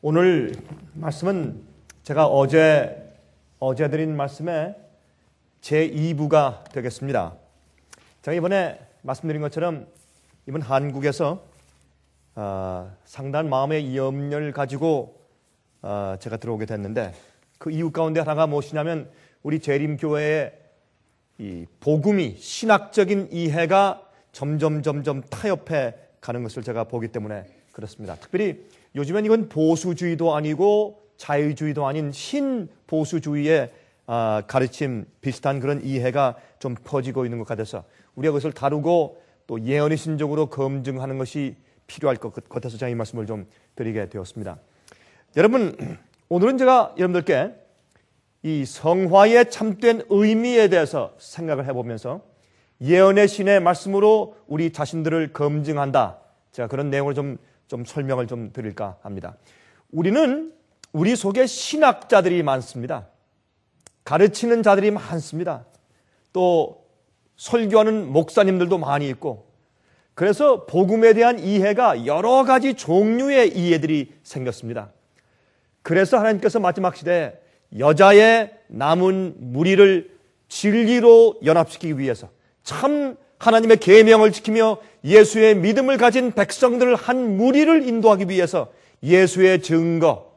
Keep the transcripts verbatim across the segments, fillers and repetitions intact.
오늘 말씀은 제가 어제 어제 드린 말씀의 제이 부가 되겠습니다. 제가 이번에 말씀드린 것처럼 이번 한국에서 어, 상당한 마음의 염려를 가지고 어, 제가 들어오게 됐는데, 그 이유 가운데 하나가 무엇이냐면 우리 재림교회의 이 복음이, 신학적인 이해가 점점 점점 타협해 가는 것을 제가 보기 때문에 그렇습니다. 특별히 요즘엔 이건 보수주의도 아니고 자유주의도 아닌 신보수주의의 가르침, 비슷한 그런 이해가 좀 퍼지고 있는 것 같아서 우리가 그것을 다루고 또 예언의 신적으로 검증하는 것이 필요할 것 같아서 제가 이 말씀을 좀 드리게 되었습니다. 여러분, 오늘은 제가 여러분들께 이 성화의 참된 의미에 대해서 생각을 해보면서 예언의 신의 말씀으로 우리 자신들을 검증한다, 제가 그런 내용을 좀, 좀 설명을 좀 드릴까 합니다. 우리는 우리 속에 신학자들이 많습니다. 가르치는 자들이 많습니다. 또 설교하는 목사님들도 많이 있고, 그래서 복음에 대한 이해가 여러 가지 종류의 이해들이 생겼습니다. 그래서 하나님께서 마지막 시대에 여자의 남은 무리를 진리로 연합시키기 위해서, 참 하나님의 계명을 지키며 예수의 믿음을 가진 백성들을 한 무리를 인도하기 위해서 예수의 증거,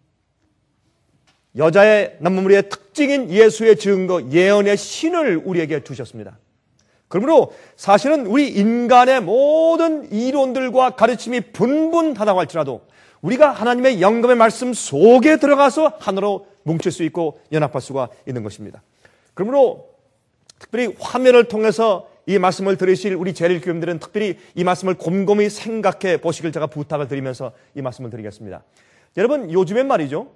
여자의 남은 무리의 특징인 예수의 증거, 예언의 신을 우리에게 주셨습니다. 그러므로 사실은 우리 인간의 모든 이론들과 가르침이 분분하다고 할지라도 우리가 하나님의 영감의 말씀 속에 들어가서 하나로 뭉칠 수 있고 연합할 수가 있는 것입니다. 그러므로 특별히 화면을 통해서 이 말씀을 들으실 우리 재림교인들은 특별히 이 말씀을 곰곰이 생각해 보시길 제가 부탁을 드리면서 이 말씀을 드리겠습니다. 여러분, 요즘엔 말이죠,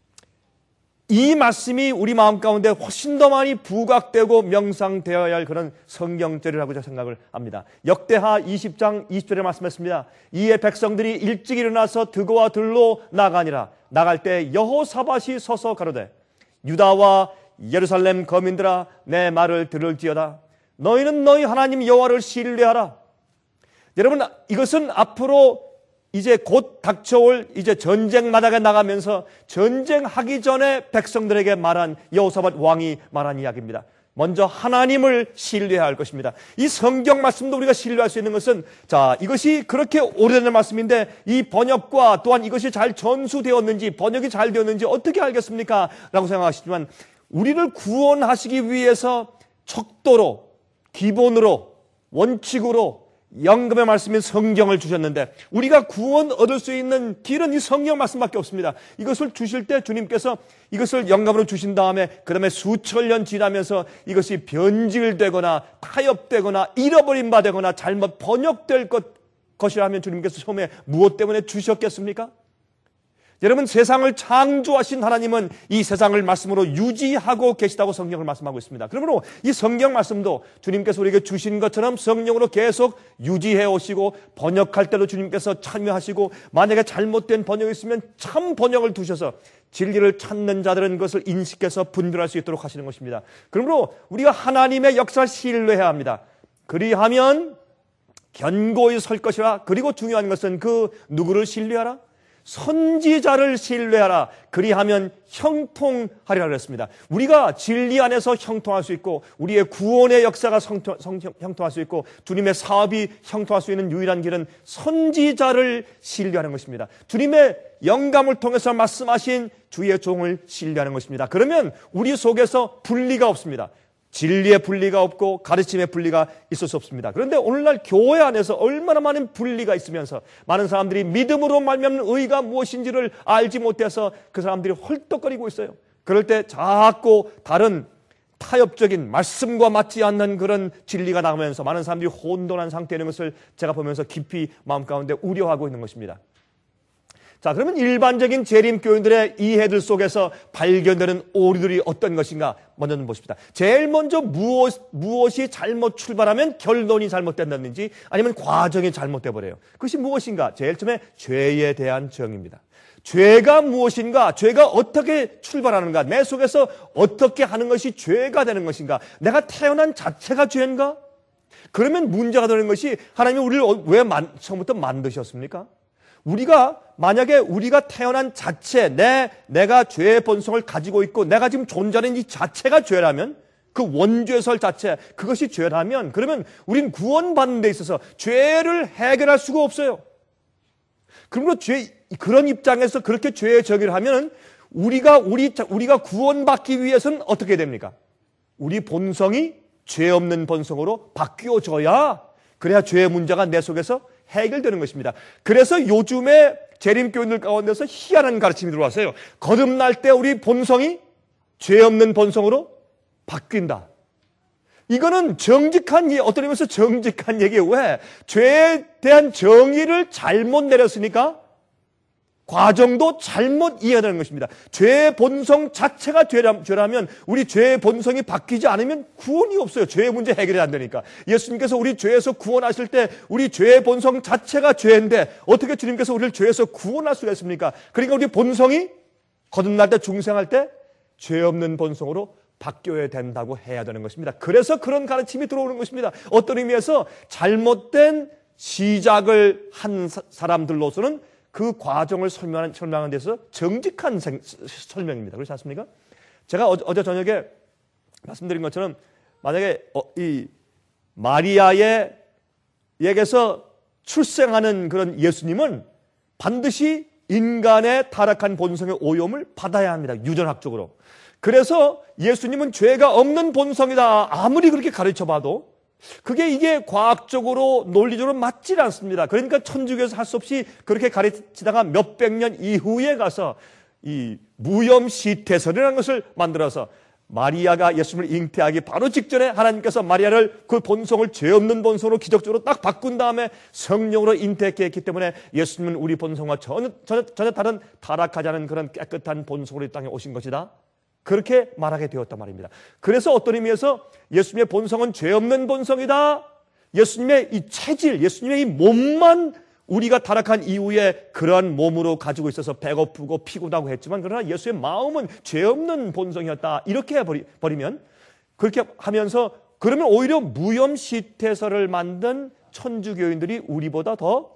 이 말씀이 우리 마음 가운데 훨씬 더 많이 부각되고 명상되어야 할 그런 성경절이라고 제가 생각을 합니다. 역대하 이십 장 이십 절에 말씀했습니다. 이에 백성들이 일찍 일어나서 드고와 들로 나가니라. 나갈 때 여호사밧이 서서 가로되, 유다와 예루살렘 거민들아, 내 말을 들을지어다. 너희는 너희 하나님 여호와를 신뢰하라. 여러분, 이것은 앞으로 이제 곧 닥쳐올 이제 전쟁 마당에 나가면서 전쟁하기 전에 백성들에게 말한, 여호사밧 왕이 말한 이야기입니다. 먼저 하나님을 신뢰해야 할 것입니다. 이 성경 말씀도 우리가 신뢰할 수 있는 것은, 자, 이것이 그렇게 오래된 말씀인데 이 번역과 또한 이것이 잘 전수되었는지, 번역이 잘 되었는지 어떻게 알겠습니까? 라고 생각하시지만, 우리를 구원하시기 위해서 척도로, 기본으로, 원칙으로 영감의 말씀인 성경을 주셨는데, 우리가 구원 얻을 수 있는 길은 이 성경 말씀밖에 없습니다. 이것을 주실 때 주님께서 이것을 영감으로 주신 다음에 그 다음에 수천 년 지나면서 이것이 변질되거나 타협되거나 잃어버린 바 되거나 잘못 번역될 것, 것이라 하면 주님께서 처음에 무엇 때문에 주셨겠습니까? 여러분, 세상을 창조하신 하나님은 이 세상을 말씀으로 유지하고 계시다고 성경을 말씀하고 있습니다. 그러므로 이 성경 말씀도 주님께서 우리에게 주신 것처럼 성령으로 계속 유지해 오시고, 번역할 때도 주님께서 참여하시고, 만약에 잘못된 번역이 있으면 참 번역을 두셔서 진리를 찾는 자들은 그것을 인식해서 분별할 수 있도록 하시는 것입니다. 그러므로 우리가 하나님의 역사를 신뢰해야 합니다. 그리하면 견고히 설 것이라. 그리고 중요한 것은 그 누구를 신뢰하라? 선지자를 신뢰하라. 그리하면 형통하리라 그랬습니다. 우리가 진리 안에서 형통할 수 있고, 우리의 구원의 역사가 성통, 성, 형통할 수 있고, 주님의 사업이 형통할 수 있는 유일한 길은 선지자를 신뢰하는 것입니다. 주님의 영감을 통해서 말씀하신 주의 종을 신뢰하는 것입니다. 그러면 우리 속에서 분리가 없습니다. 진리의 분리가 없고 가르침의 분리가 있을 수 없습니다. 그런데 오늘날 교회 안에서 얼마나 많은 분리가 있으면서 많은 사람들이 믿음으로 말미암는 의가 무엇인지를 알지 못해서 그 사람들이 헐떡거리고 있어요. 그럴 때 자꾸 다른 타협적인 말씀과 맞지 않는 그런 진리가 나오면서 많은 사람들이 혼돈한 상태에 있는 것을 제가 보면서 깊이 마음 가운데 우려하고 있는 것입니다. 자, 그러면 일반적인 재림교인들의 이해들 속에서 발견되는 오류들이 어떤 것인가 먼저 좀 보십시다. 제일 먼저 무엇, 무엇이 잘못 출발하면 결론이 잘못된다든지 아니면 과정이 잘못돼 버려요. 그것이 무엇인가? 제일 처음에 죄에 대한 정의입니다. 죄가 무엇인가? 죄가 어떻게 출발하는가? 내 속에서 어떻게 하는 것이 죄가 되는 것인가? 내가 태어난 자체가 죄인가? 그러면 문제가 되는 것이, 하나님이 우리를 왜 만, 처음부터 만드셨습니까? 우리가 만약에 우리가 태어난 자체, 내, 내가 죄의 본성을 가지고 있고 내가 지금 존재하는 이 자체가 죄라면, 그 원죄설 자체, 그것이 죄라면, 그러면 우린 구원받는 데 있어서 죄를 해결할 수가 없어요. 그러므로 죄, 그런 입장에서 그렇게 죄의 저기를 하면 우리가, 우리, 우리가 구원받기 위해서는 어떻게 됩니까? 우리 본성이 죄 없는 본성으로 바뀌어져야, 그래야 죄의 문제가 내 속에서 해결되는 것입니다. 그래서 요즘에 재림교인들 가운데서 희한한 가르침이 들어왔어요. 거듭날 때 우리 본성이 죄 없는 본성으로 바뀐다. 이거는 정직한, 어떤 의미에서 정직한 얘기예요. 왜? 죄에 대한 정의를 잘못 내렸으니까 과정도 잘못 이해하는 것입니다. 죄의 본성 자체가 죄라면 우리 죄의 본성이 바뀌지 않으면 구원이 없어요. 죄의 문제 해결이 안 되니까. 예수님께서 우리 죄에서 구원하실 때 우리 죄의 본성 자체가 죄인데 어떻게 주님께서 우리를 죄에서 구원할 수가 있습니까? 그러니까 우리 본성이 거듭날 때 중생할 때 죄 없는 본성으로 바뀌어야 된다고 해야 되는 것입니다. 그래서 그런 가르침이 들어오는 것입니다. 어떤 의미에서 잘못된 시작을 한 사람들로서는 그 과정을 설명하는, 설명하는 데서 정직한 생, 설명입니다. 그렇지 않습니까? 제가 어제, 어제 저녁에 말씀드린 것처럼 만약에 어, 이 마리아의 에게서 출생하는 그런 예수님은 반드시 인간의 타락한 본성의 오염을 받아야 합니다. 유전학적으로. 그래서 예수님은 죄가 없는 본성이다. 아무리 그렇게 가르쳐봐도 그게 이게 과학적으로 논리적으로 맞질 않습니다. 그러니까 천주교에서 할 수 없이 그렇게 가르치다가 몇백 년 이후에 가서 이 무염시태설이라는 것을 만들어서 마리아가 예수님을 잉태하기 바로 직전에 하나님께서 마리아를 그 본성을 죄 없는 본성으로 기적적으로 딱 바꾼 다음에 성령으로 잉태했기 했기 때문에 예수님은 우리 본성과 전혀, 전혀, 전혀 다른 타락하지 않은 그런 깨끗한 본성으로 이 땅에 오신 것이다. 그렇게 말하게 되었단 말입니다. 그래서 어떤 의미에서 예수님의 본성은 죄 없는 본성이다. 예수님의 이 체질, 예수님의 이 몸만 우리가 타락한 이후에 그러한 몸으로 가지고 있어서 배고프고 피곤하고 했지만 그러나 예수의 마음은 죄 없는 본성이었다. 이렇게 해버리면, 그렇게 하면서 그러면 오히려 무염시태설을 만든 천주교인들이 우리보다 더,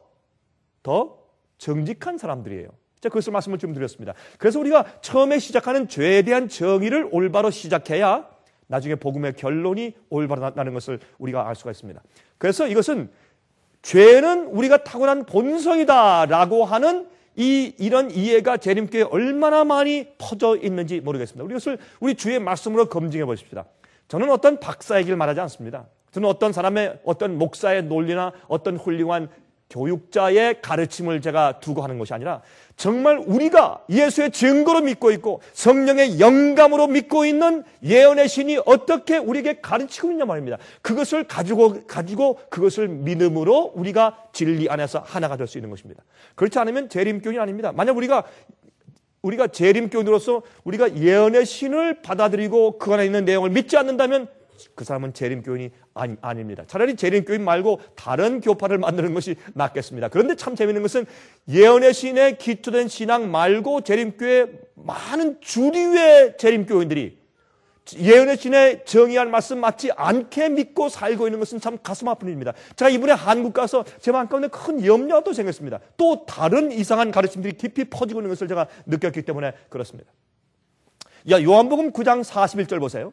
더 정직한 사람들이에요. 자, 그것을 말씀을 좀 드렸습니다. 그래서 우리가 처음에 시작하는 죄에 대한 정의를 올바로 시작해야 나중에 복음의 결론이 올바로 나는 것을 우리가 알 수가 있습니다. 그래서 이것은 죄는 우리가 타고난 본성이다라고 하는 이, 이런 이해가 재림교회에 얼마나 많이 퍼져 있는지 모르겠습니다. 우리 이것을 우리 주의 말씀으로 검증해 보십시다. 저는 어떤 박사 얘기를 말하지 않습니다. 저는 어떤 사람의, 어떤 목사의 논리나 어떤 훌륭한 교육자의 가르침을 제가 두고 하는 것이 아니라 정말 우리가 예수의 증거로 믿고 있고 성령의 영감으로 믿고 있는 예언의 신이 어떻게 우리에게 가르치고 있냐 말입니다. 그것을 가지고 가지고 그것을 믿음으로 우리가 진리 안에서 하나가 될 수 있는 것입니다. 그렇지 않으면 재림교인이 아닙니다. 만약 우리가 우리가 재림교인으로서 우리가 예언의 신을 받아들이고 그 안에 있는 내용을 믿지 않는다면 그 사람은 재림교인이 아니, 아닙니다. 차라리 재림교인 말고 다른 교파를 만드는 것이 낫겠습니다. 그런데 참 재미있는 것은 예언의 신에 기초된 신앙 말고 재림교회 많은 주류의 재림교인들이 예언의 신에 정의할 말씀 맞지 않게 믿고 살고 있는 것은 참 가슴 아픈 일입니다. 제가 이번에 한국 가서 제 마음 가운데 큰 염려도 생겼습니다. 또 다른 이상한 가르침들이 깊이 퍼지고 있는 것을 제가 느꼈기 때문에 그렇습니다. 야, 요한복음 구 장 사십일 절 보세요.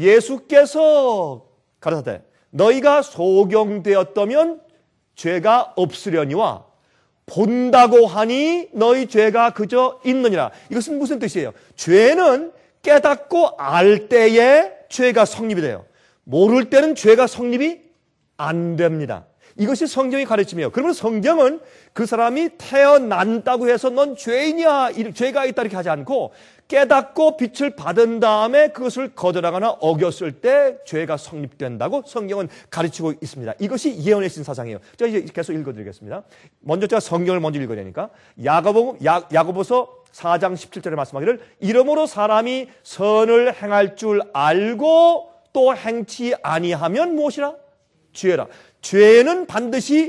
예수께서 가라사대 너희가 소경되었다면 죄가 없으려니와 본다고 하니 너희 죄가 그저 있느니라. 이것은 무슨 뜻이에요? 죄는 깨닫고 알 때에 죄가 성립이 돼요. 모를 때는 죄가 성립이 안 됩니다. 이것이 성경의 가르침이에요. 그러면 성경은 그 사람이 태어난다고 해서 넌 죄인이야, 죄가 있다 이렇게 하지 않고 깨닫고 빛을 받은 다음에 그것을 거절하거나 어겼을 때 죄가 성립된다고 성경은 가르치고 있습니다. 이것이 예언의 신 사상이에요. 제가 이제 계속 읽어드리겠습니다. 먼저 제가 성경을 먼저 읽어야 되니까 야고보, 야, 야고보서 사 장 십칠 절에 말씀하기를 이러므로 사람이 선을 행할 줄 알고 또 행치 아니하면 무엇이라? 죄라. 죄는 반드시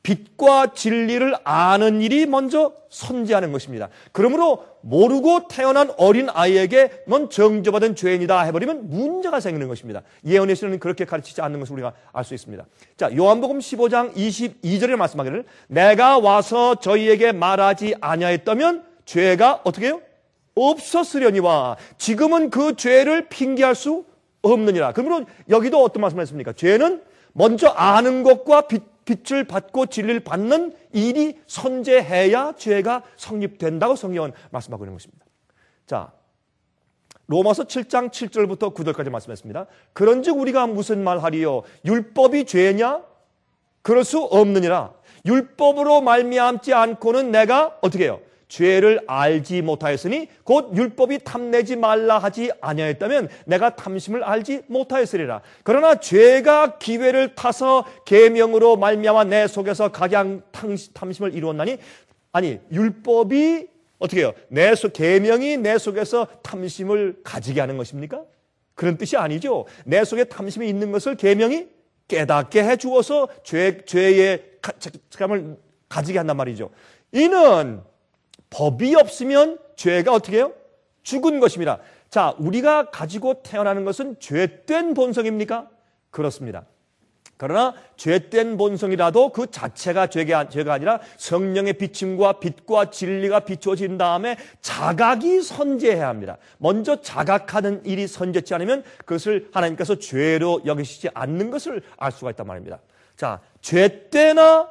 빛과 진리를 아는 일이 먼저 선지하는 것입니다. 그러므로 모르고 태어난 어린 아이에게 넌 정죄받은 죄인이다 해버리면 문제가 생기는 것입니다. 예언의 신은 그렇게 가르치지 않는 것을 우리가 알 수 있습니다. 자, 요한복음 십오 장 이십이 절에 말씀하기를 내가 와서 저희에게 말하지 아니하였다면 죄가 어떻게 해요? 없었으려니와 지금은 그 죄를 핑계할 수 없느니라. 그러므로 여기도 어떤 말씀을 했습니까? 죄는 먼저 아는 것과 빛 빛을 받고 진리를 받는 일이 선제해야 죄가 성립된다고 성경은 말씀하고 있는 것입니다. 자, 로마서 칠 장 칠 절부터 구 절까지 말씀했습니다. 그런즉 우리가 무슨 말하리요? 율법이 죄냐? 그럴 수 없느니라. 율법으로 말미암지 않고는 내가 어떻게 해요? 죄를 알지 못하였으니 곧 율법이 탐내지 말라 하지 아니하였다면 내가 탐심을 알지 못하였으리라. 그러나 죄가 기회를 타서 계명으로 말미암아 내 속에서 각양 탐심을 이루었나니 아니 율법이 어떻게 해요? 내 속 계명이 내 속에서 탐심을 가지게 하는 것입니까? 그런 뜻이 아니죠. 내 속에 탐심이 있는 것을 계명이 깨닫게 해 주어서 죄 죄의 감을 가지게 한단 말이죠. 이는 법이 없으면 죄가 어떻게 해요? 죽은 것입니다. 자, 우리가 가지고 태어나는 것은 죄된 본성입니까? 그렇습니다. 그러나 죄된 본성이라도 그 자체가 죄가, 죄가 아니라 성령의 비침과 빛과 진리가 비추어진 다음에 자각이 선제해야 합니다. 먼저 자각하는 일이 선제치 않으면 그것을 하나님께서 죄로 여기시지 않는 것을 알 수가 있단 말입니다. 자, 죄되나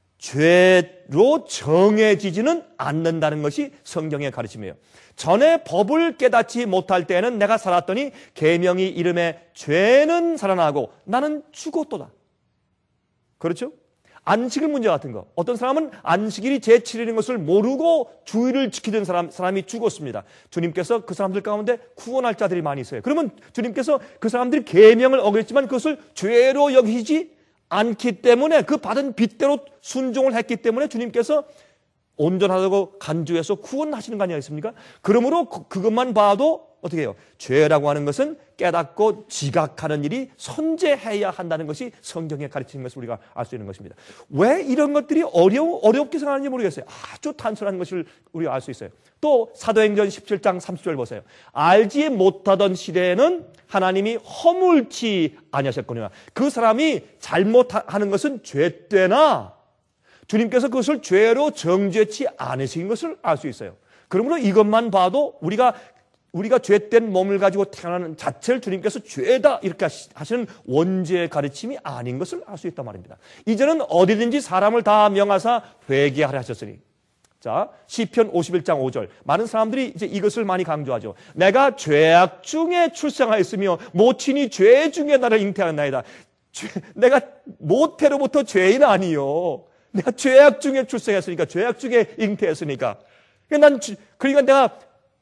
죄로 정해지지는 않는다는 것이 성경의 가르침이에요. 전에 법을 깨닫지 못할 때는 내가 살았더니 계명이 이름에 죄는 살아나고 나는 죽었도다. 그렇죠? 안식일 문제 같은 거. 어떤 사람은 안식일이 제칠 일인 것을 모르고 주일을 지키던 사람, 사람이 죽었습니다. 주님께서 그 사람들 가운데 구원할 자들이 많이 있어요. 그러면 주님께서 그 사람들이 계명을 어겼지만 그것을 죄로 여기지 않기 때문에 그 받은 빚대로 순종을 했기 때문에 주님께서 온전하다고 간주해서 구원하시는 거 아니겠습니까? 그러므로 그, 그것만 봐도 어떻게 해요? 죄라고 하는 것은 깨닫고 지각하는 일이 선제해야 한다는 것이 성경에 가르치는 것을 우리가 알 수 있는 것입니다. 왜 이런 것들이 어려워, 어렵게 생각하는지 모르겠어요. 아주 단순한 것을 우리가 알 수 있어요. 또 사도행전 십칠 장 삼십 절 보세요. 알지 못하던 시대에는 하나님이 허물치 아니하셨거니와 그 사람이 잘못하는 것은 죄되나 주님께서 그것을 죄로 정죄치 않으신 것을 알 수 있어요. 그러므로 이것만 봐도 우리가 우리가 죄된 몸을 가지고 태어나는 자체를 주님께서 죄다 이렇게 하시는 원죄의 가르침이 아닌 것을 알 수 있단 말입니다. 이제는 어디든지 사람을 다 명하사 회개하라 하셨으니. 자, 시편 오십일 장 오 절. 많은 사람들이 이제 이것을 많이 강조하죠. 내가 죄악 중에 출생하였으며 모친이 죄 중에 나를 잉태하였나이다. 죄, 내가 모태로부터 죄인 아니요. 내가 죄악 중에 출생했으니까, 죄악 중에 잉태했으니까. 그러니까 난, 그러니까 내가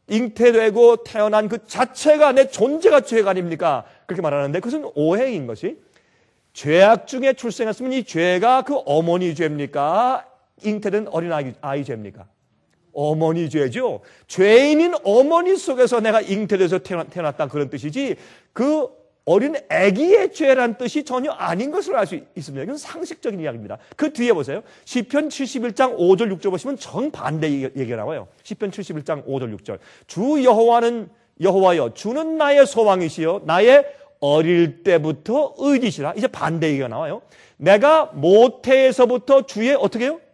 잉태되고 태어난 그 자체가 내 존재가 죄가 아닙니까? 그렇게 말하는데 그것은 오해인 것이 죄악 중에 출생했으면 이 죄가 그 어머니 죄입니까? 잉태된 어린아이 아이 죄입니까? 어머니 죄죠. 죄인인 어머니 속에서 내가 잉태돼서 태어났, 태어났다 그런 뜻이지 그 어린 아기의 죄란 뜻이 전혀 아닌 것을 알 수 있습니다. 이건 상식적인 이야기입니다. 그 뒤에 보세요. 시편 칠십일 장 오 절 육 절 보시면 정반대 얘기가 나와요. 시편 칠십일 장 오 절 육 절. 주 여호와는 여호와여 주는 나의 소망이시여 나의 어릴 때부터 의지시라. 이제 반대 얘기가 나와요. 내가 모태에서부터 주의 어떻게 해요?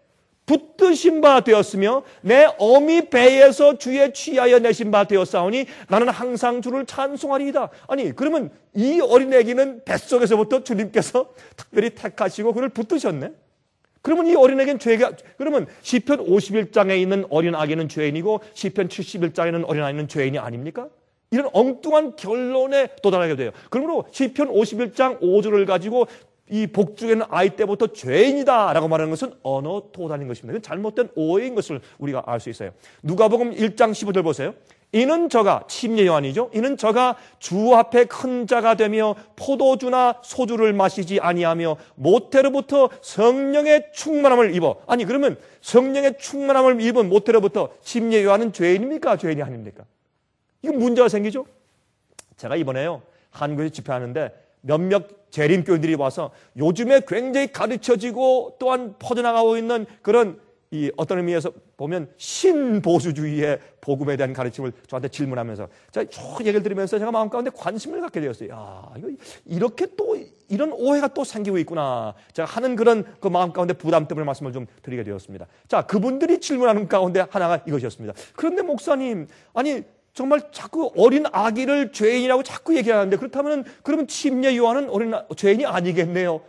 붙드신 바 되었으며 내 어미 배에서 주의 취하여 내신 바 되었사오니 나는 항상 주를 찬송하리이다. 아니 그러면 이 어린애기는 뱃속에서부터 주님께서 특별히 택하시고 그를 붙드셨네. 그러면 이 어린애기는 죄가 그러면 시편 오십일 장에 있는 어린 아기는 죄인이고 시편 칠십일 장에 있는 어린 아이는 죄인이 아닙니까? 이런 엉뚱한 결론에 도달하게 돼요. 그러므로 시편 오십일 장 오 절을 가지고 이 복중에는 아이 때부터 죄인이다라고 말하는 것은 언어 도단인 것입니다. 이건 잘못된 오해인 것을 우리가 알 수 있어요. 누가복음 일 장 십오 절 보세요. 이는 저가 침례 요한이죠. 이는 저가 주 앞에 큰 자가 되며 포도주나 소주를 마시지 아니하며 모태로부터 성령의 충만함을 입어. 아니 그러면 성령의 충만함을 입은 모태로부터 침례 요한은 죄인입니까? 죄인이 아닙니까? 이거 문제가 생기죠. 제가 이번에요 한국에서 집회하는데 몇몇 재림교인들이 와서 요즘에 굉장히 가르쳐지고 또한 퍼져나가고 있는 그런 이 어떤 의미에서 보면 신보수주의의 복음에 대한 가르침을 저한테 질문하면서 제가 쭉 얘기를 들으면서 제가 마음 가운데 관심을 갖게 되었어요. 야, 이거 이렇게 또 이런 오해가 또 생기고 있구나. 제가 하는 그런 그 마음 가운데 부담 때문에 말씀을 좀 드리게 되었습니다. 자, 그분들이 질문하는 가운데 하나가 이것이었습니다. 그런데 목사님, 아니 정말 자꾸 어린 아기를 죄인이라고 자꾸 얘기하는데 그렇다면 그러면 침례 요한은 어린 아, 죄인이 아니겠네요.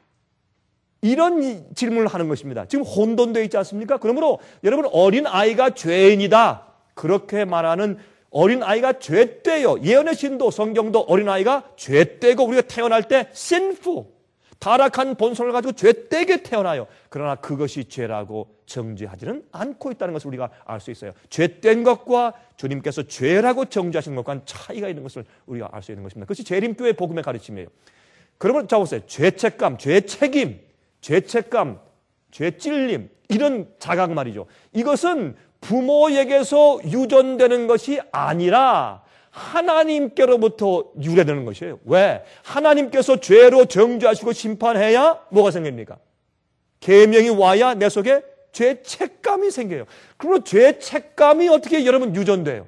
이런 질문을 하는 것입니다. 지금 혼돈되어 있지 않습니까? 그러므로 여러분 어린 아이가 죄인이다. 그렇게 말하는 어린 아이가 죄되요. 예언의 신도 성경도 어린 아이가 죄되고 우리가 태어날 때 sinful, 타락한 본성을 가지고 죄되게 태어나요. 그러나 그것이 죄라고 정죄하지는 않고 있다는 것을 우리가 알 수 있어요. 죄된 것과 주님께서 죄라고 정죄하시는 것과는 차이가 있는 것을 우리가 알 수 있는 것입니다. 그것이 재림교회 복음의 가르침이에요. 그러면 자 보세요. 죄책감, 죄책임, 죄책감, 죄찔림 이런 자각 말이죠. 이것은 부모에게서 유전되는 것이 아니라 하나님께로부터 유래되는 것이에요. 왜? 하나님께서 죄로 정죄하시고 심판해야 뭐가 생깁니까? 계명이 와야 내 속에 죄책감이 생겨요. 그리고 죄책감이 어떻게 여러분 유전돼요?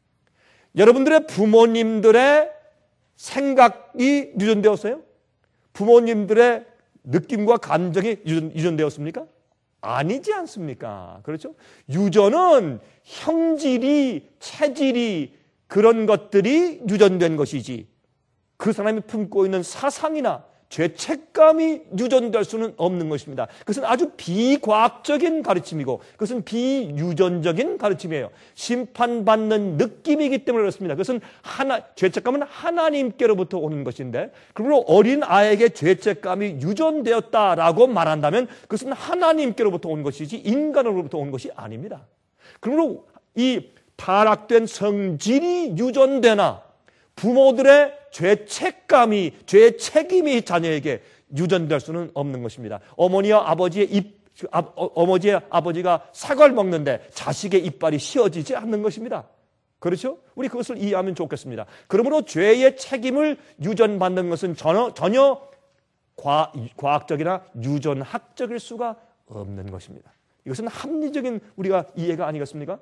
여러분들의 부모님들의 생각이 유전되었어요? 부모님들의 느낌과 감정이 유전, 유전되었습니까? 아니지 않습니까? 그렇죠? 유전은 형질이, 체질이 그런 것들이 유전된 것이지 그 사람이 품고 있는 사상이나 죄책감이 유전될 수는 없는 것입니다. 그것은 아주 비과학적인 가르침이고 그것은 비유전적인 가르침이에요. 심판받는 느낌이기 때문에 그렇습니다. 그것은 하나, 죄책감은 하나님께로부터 오는 것인데 그러므로 어린 아이에게 죄책감이 유전되었다라고 말한다면 그것은 하나님께로부터 온 것이지 인간으로부터 온 것이 아닙니다. 그러므로 이 타락된 성질이 유전되나 부모들의 죄책감이, 죄책임이 자녀에게 유전될 수는 없는 것입니다. 어머니와 아버지의 입, 아, 어머니의 아버지가 사과를 먹는데 자식의 이빨이 씌어지지 않는 것입니다. 그렇죠? 우리 그것을 이해하면 좋겠습니다. 그러므로 죄의 책임을 유전받는 것은 전혀, 전혀 과, 과학적이나 유전학적일 수가 없는 것입니다. 이것은 합리적인 우리가 이해가 아니겠습니까?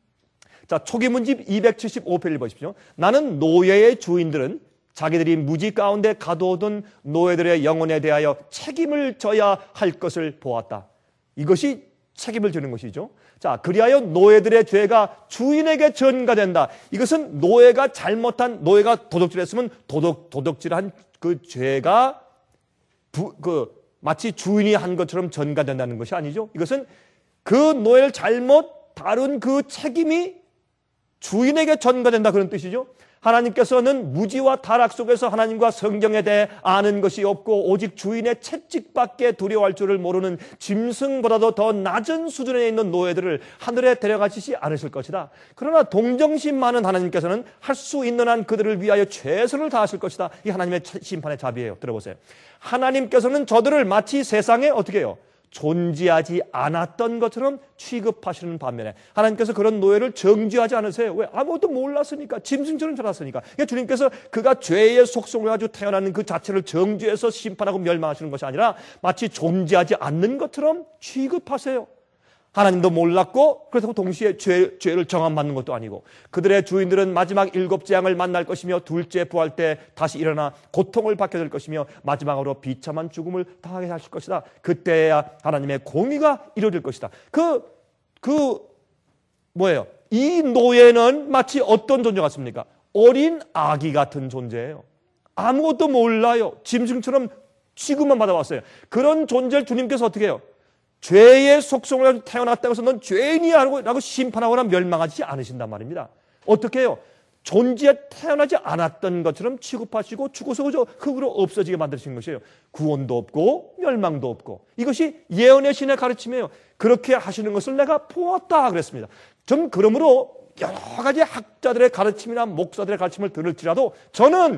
자, 초기 문집 이백칠십오 페이지를 보십시오. 나는 노예의 주인들은 자기들이 무지 가운데 가둬둔 노예들의 영혼에 대하여 책임을 져야 할 것을 보았다. 이것이 책임을 지는 것이죠. 자, 그리하여 노예들의 죄가 주인에게 전가된다. 이것은 노예가 잘못한, 노예가 도둑질했으면 도둑, 도둑질한 그 죄가 부, 그, 마치 주인이 한 것처럼 전가된다는 것이 아니죠. 이것은 그 노예를 잘못 다룬 그 책임이 주인에게 전가된다 그런 뜻이죠. 하나님께서는 무지와 타락 속에서 하나님과 성경에 대해 아는 것이 없고 오직 주인의 채찍밖에 두려워할 줄을 모르는 짐승보다도 더 낮은 수준에 있는 노예들을 하늘에 데려가시지 않으실 것이다. 그러나 동정심 많은 하나님께서는 할 수 있는 한 그들을 위하여 최선을 다하실 것이다. 이 하나님의 심판의 자비예요. 들어보세요. 하나님께서는 저들을 마치 세상에 어떻게 해요? 존재하지 않았던 것처럼 취급하시는 반면에 하나님께서 그런 노예를 정죄하지 않으세요. 왜? 아무것도 몰랐으니까. 짐승처럼 자랐으니까. 그러니까 주님께서 그가 죄의 속성을 가지고 태어나는 그 자체를 정죄해서 심판하고 멸망하시는 것이 아니라 마치 존재하지 않는 것처럼 취급하세요. 하나님도 몰랐고 그래서 동시에 죄, 죄를 정함받는 것도 아니고 그들의 주인들은 마지막 일곱 재앙을 만날 것이며 둘째 부활 때 다시 일어나 고통을 받게 될 것이며 마지막으로 비참한 죽음을 당하게 하실 것이다. 그때야 하나님의 공의가 이루어질 것이다. 그, 그 뭐예요? 이 노예는 마치 어떤 존재 같습니까? 어린 아기 같은 존재예요. 아무것도 몰라요. 짐승처럼 취급만 받아왔어요. 그런 존재를 주님께서 어떻게 해요? 죄의 속성을 가지고 태어났다고 해서 넌 죄인이야 라고 심판하거나 멸망하지 않으신단 말입니다. 어떻게 해요? 존재에 태어나지 않았던 것처럼 취급하시고 죽어서 그저 흙으로 없어지게 만드시는 것이에요. 구원도 없고 멸망도 없고. 이것이 예언의 신의 가르침이에요. 그렇게 하시는 것을 내가 보았다 그랬습니다. 좀 그러므로 여러 가지 학자들의 가르침이나 목사들의 가르침을 들을지라도 저는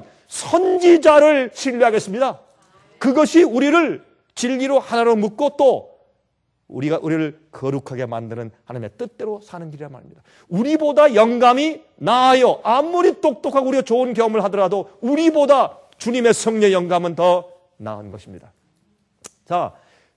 선지자를 신뢰하겠습니다. 그것이 우리를 진리로 하나로 묶고 또 우리가 우리를 거룩하게 만드는 하나님의 뜻대로 사는 길이란 말입니다. 우리보다 영감이 나아요. 아무리 똑똑하고 우리가 좋은 경험을 하더라도 우리보다 주님의 성령 영감은 더 나은 것입니다. 자,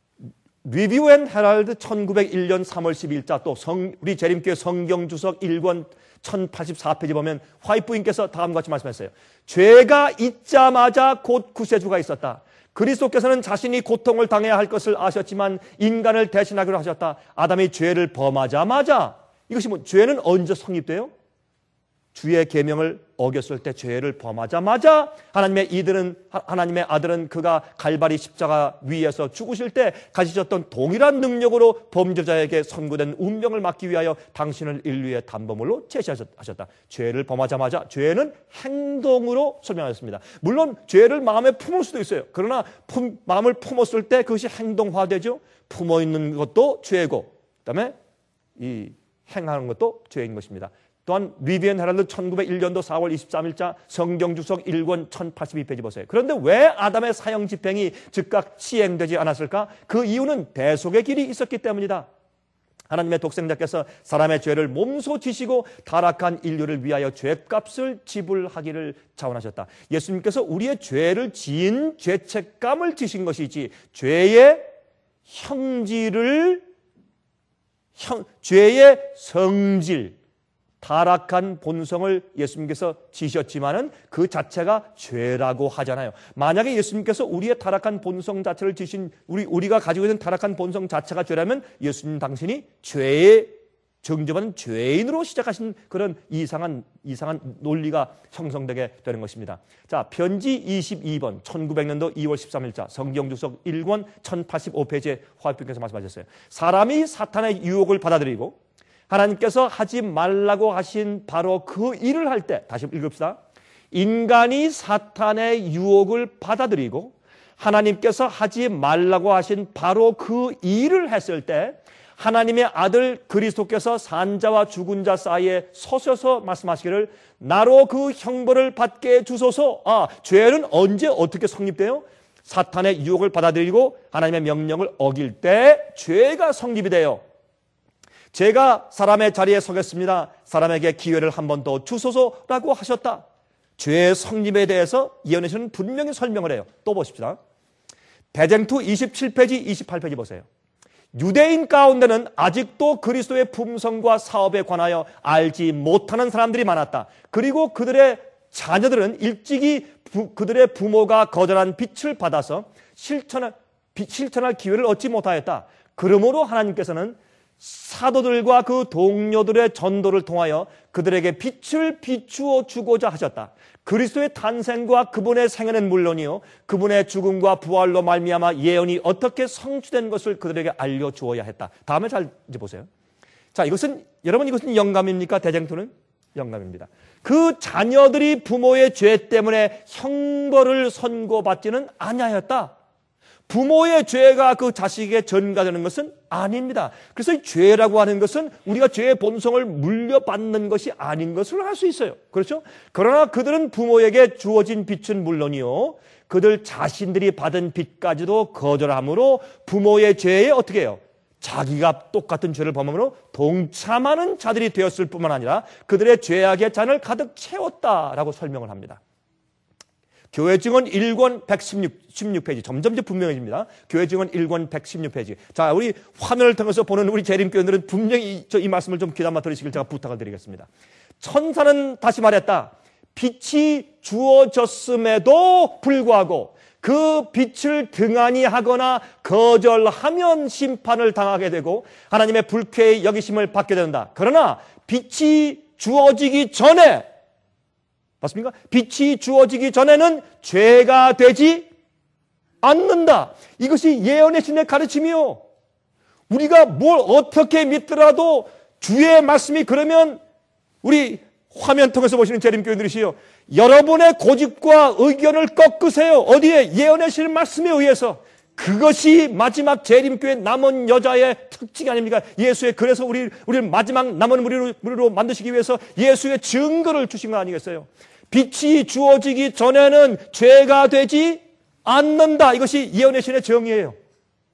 리뷰 앤 헤럴드 천구백일 년 삼월 십일자 또 성, 우리 재림교회 성경주석 일 권 천팔십사 페이지 보면 화이트 부인께서 다음과 같이 말씀했어요. 죄가 있자마자 곧 구세주가 있었다. 그리스도께서는 자신이 고통을 당해야 할 것을 아셨지만 인간을 대신하기로 하셨다. 아담이 죄를 범하자마자, 이것이 뭐 죄는 언제 성립돼요? 주의 계명을 어겼을 때 죄를 범하자마자 하나님의 이들은 하나님의 아들은 그가 갈바리 십자가 위에서 죽으실 때 가지셨던 동일한 능력으로 범죄자에게 선고된 운명을 막기 위하여 당신을 인류의 단범으로 제시하셨다. 죄를 범하자마자, 죄는 행동으로 설명하셨습니다. 물론 죄를 마음에 품을 수도 있어요. 그러나 품, 마음을 품었을 때 그것이 행동화되죠. 품어 있는 것도 죄고, 그다음에 이 행하는 것도 죄인 것입니다. 또한 리뷰 앤 헤럴드 천구백일 년도 사월 이십삼일자 성경주석 일 권 천팔십이 페이지 보세요. 그런데 왜 아담의 사형 집행이 즉각 시행되지 않았을까? 그 이유는 대속의 길이 있었기 때문이다. 하나님의 독생자께서 사람의 죄를 몸소 지시고 타락한 인류를 위하여 죄값을 지불하기를 자원하셨다. 예수님께서 우리의 죄를 지은 죄책감을 지신 것이지 죄의 형질을 형, 죄의 성질, 타락한 본성을 예수님께서 지셨지만은 그 자체가 죄라고 하잖아요. 만약에 예수님께서 우리의 타락한 본성 자체를 지신, 우리, 우리가 가지고 있는 타락한 본성 자체가 죄라면 예수님 당신이 죄의 정죄받은 죄인으로 시작하신 그런 이상한, 이상한 논리가 형성되게 되는 것입니다. 자, 편지 이십이 번 천구백 년도 이월 십삼일자 성경주석 일 권 천팔십오 페이지에 화이트께서 말씀하셨어요. 사람이 사탄의 유혹을 받아들이고 하나님께서 하지 말라고 하신 바로 그 일을 할 때, 다시 읽읍시다. 인간이 사탄의 유혹을 받아들이고 하나님께서 하지 말라고 하신 바로 그 일을 했을 때 하나님의 아들 그리스도께서 산자와 죽은 자 사이에 서셔서 말씀하시기를 나로 그 형벌을 받게 주소서. 아, 죄는 언제 어떻게 성립돼요? 사탄의 유혹을 받아들이고 하나님의 명령을 어길 때 죄가 성립이 돼요. 제가 사람의 자리에 서겠습니다. 사람에게 기회를 한 번 더 주소서라고 하셨다. 죄의 성립에 대해서 예언에서는 분명히 설명을 해요. 또 보십시다. 대쟁투 이십칠 페이지, 이십팔 페이지 보세요. 유대인 가운데는 아직도 그리스도의 품성과 사업에 관하여 알지 못하는 사람들이 많았다. 그리고 그들의 자녀들은 일찍이 부, 그들의 부모가 거절한 빛을 받아서 실천할, 실천할 기회를 얻지 못하였다. 그러므로 하나님께서는 사도들과 그 동료들의 전도를 통하여 그들에게 빛을 비추어 주고자 하셨다. 그리스도의 탄생과 그분의 생애는 물론이요 그분의 죽음과 부활로 말미암아 예언이 어떻게 성취된 것을 그들에게 알려주어야 했다. 다음에 잘 이제 보세요. 자, 이것은 여러분 이것은 영감입니까? 대쟁투는 영감입니다. 그 자녀들이 부모의 죄 때문에 형벌을 선고받지는 아니하였다. 부모의 죄가 그 자식에게 전가되는 것은 아닙니다. 그래서 이 죄라고 하는 것은 우리가 죄의 본성을 물려받는 것이 아닌 것을 알 수 있어요. 그렇죠? 그러나 그들은 부모에게 주어진 빛은 물론이요 그들 자신들이 받은 빛까지도 거절함으로 부모의 죄에 어떻게 해요? 자기가 똑같은 죄를 범함으로 동참하는 자들이 되었을 뿐만 아니라 그들의 죄악의 잔을 가득 채웠다라고 설명을 합니다. 교회 증언 일 권 백십육 페이지. 점점 이제 분명해집니다. 교회 증언 일 권 백십육 페이지. 자, 우리 화면을 통해서 보는 우리 재림교인들은 분명히 이, 이 말씀을 좀 귀담아 들으시길 제가 부탁을 드리겠습니다. 천사는 다시 말했다. 빛이 주어졌음에도 불구하고 그 빛을 등한히 하거나 거절하면 심판을 당하게 되고 하나님의 불쾌의 여기심을 받게 된다. 그러나 빛이 주어지기 전에, 맞습니까? 빛이 주어지기 전에는 죄가 되지 않는다. 이것이 예언의 신의 가르침이요. 우리가 뭘 어떻게 믿더라도 주의 말씀이 그러면 우리 화면 통해서 보시는 재림교인들이시요, 여러분의 고집과 의견을 꺾으세요. 어디에? 예언의 신 말씀에 의해서. 그것이 마지막 재림교회 남은 여자의 특징이 아닙니까? 예수의, 그래서 우리, 우리를 마지막 남은 무리로, 무리로 만드시기 위해서 예수의 증거를 주신 거 아니겠어요? 빛이 주어지기 전에는 죄가 되지 않는다. 이것이 예언의 신의 정의예요.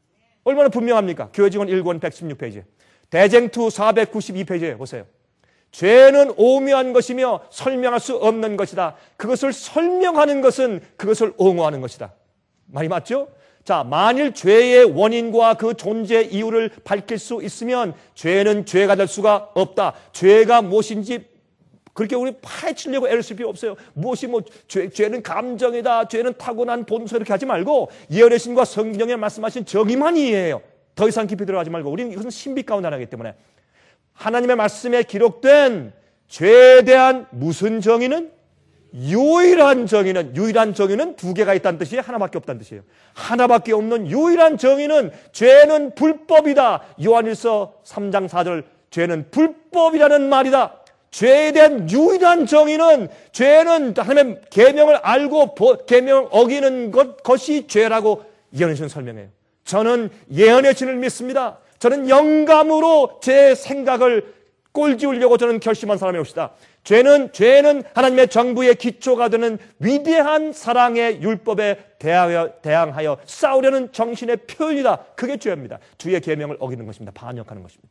얼마나 분명합니까? 교회 증언 일 권 백십육 페이지. 대쟁투 사백구십이 페이지에 보세요. 죄는 오묘한 것이며 설명할 수 없는 것이다. 그것을 설명하는 것은 그것을 옹호하는 것이다. 말이 맞죠? 자, 만일 죄의 원인과 그 존재 이유를 밝힐 수 있으면 죄는 죄가 될 수가 없다. 죄가 무엇인지 그렇게 우리 파헤치려고 애를 쓸 필요 없어요. 무엇이 뭐 죄, 죄는 감정이다. 죄는 타고난 본성 이렇게 하지 말고 예언의 신과 성경에 말씀하신 정의만 이해해요. 더 이상 깊이 들어가지 말고 우리는 이것은 신비 가운데 하나이기 때문에 하나님의 말씀에 기록된 죄에 대한 무슨 정의는 유일한 정의는 유일한 정의는 두 개가 있다는 뜻이에요. 하나밖에 없다는 뜻이에요. 하나밖에 없는 유일한 정의는 죄는 불법이다. 요한일서 삼 장 사 절 죄는 불법이라는 말이다. 죄에 대한 유일한 정의는 죄는 하나님의 계명을 알고 계명을 어기는 것, 것이 죄라고 예언의 신은 설명해요. 저는 예언의 신을 믿습니다. 저는 영감으로 제 생각을 꼴지우려고 저는 결심한 사람이옵시다. 죄는 죄는 하나님의 정부의 기초가 되는 위대한 사랑의 율법에 대하여, 대항하여 싸우려는 정신의 표현이다. 그게 죄입니다. 주의 계명을 어기는 것입니다. 반역하는 것입니다.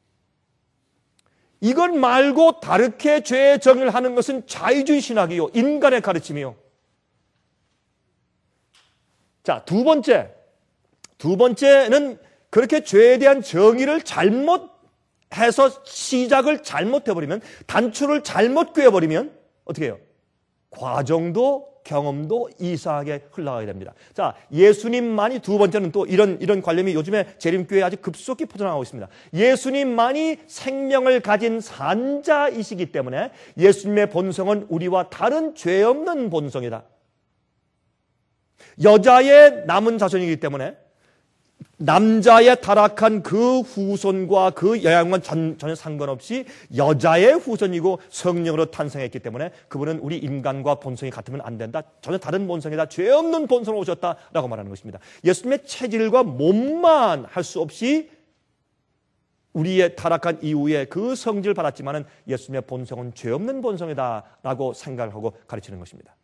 이걸 말고 다르게 죄의 정의를 하는 것은 자유주의 신학이요, 인간의 가르침이요. 자, 두 번째, 두 번째는 그렇게 죄에 대한 정의를 잘못해서 시작을 잘못해버리면, 단추를 잘못 꿰어버리면 어떻게 해요? 과정도 경험도 이상하게 흘러가게 됩니다. 자, 예수님만이 두 번째는 또 이런 이런 관념이 요즘에 재림교회에 아주 급속히 퍼져나가고 있습니다. 예수님만이 생명을 가진 산자이시기 때문에 예수님의 본성은 우리와 다른 죄 없는 본성이다. 여자의 남은 자손이기 때문에 남자의 타락한 그 후손과 그 영향과 전혀 상관없이 여자의 후손이고 성령으로 탄생했기 때문에 그분은 우리 인간과 본성이 같으면 안 된다. 전혀 다른 본성이다. 죄 없는 본성으로 오셨다라고 말하는 것입니다. 예수님의 체질과 몸만 할 수 없이 우리의 타락한 이후에 그 성질을 받았지만은 예수님의 본성은 죄 없는 본성이다라고 생각을 하고 가르치는 것입니다.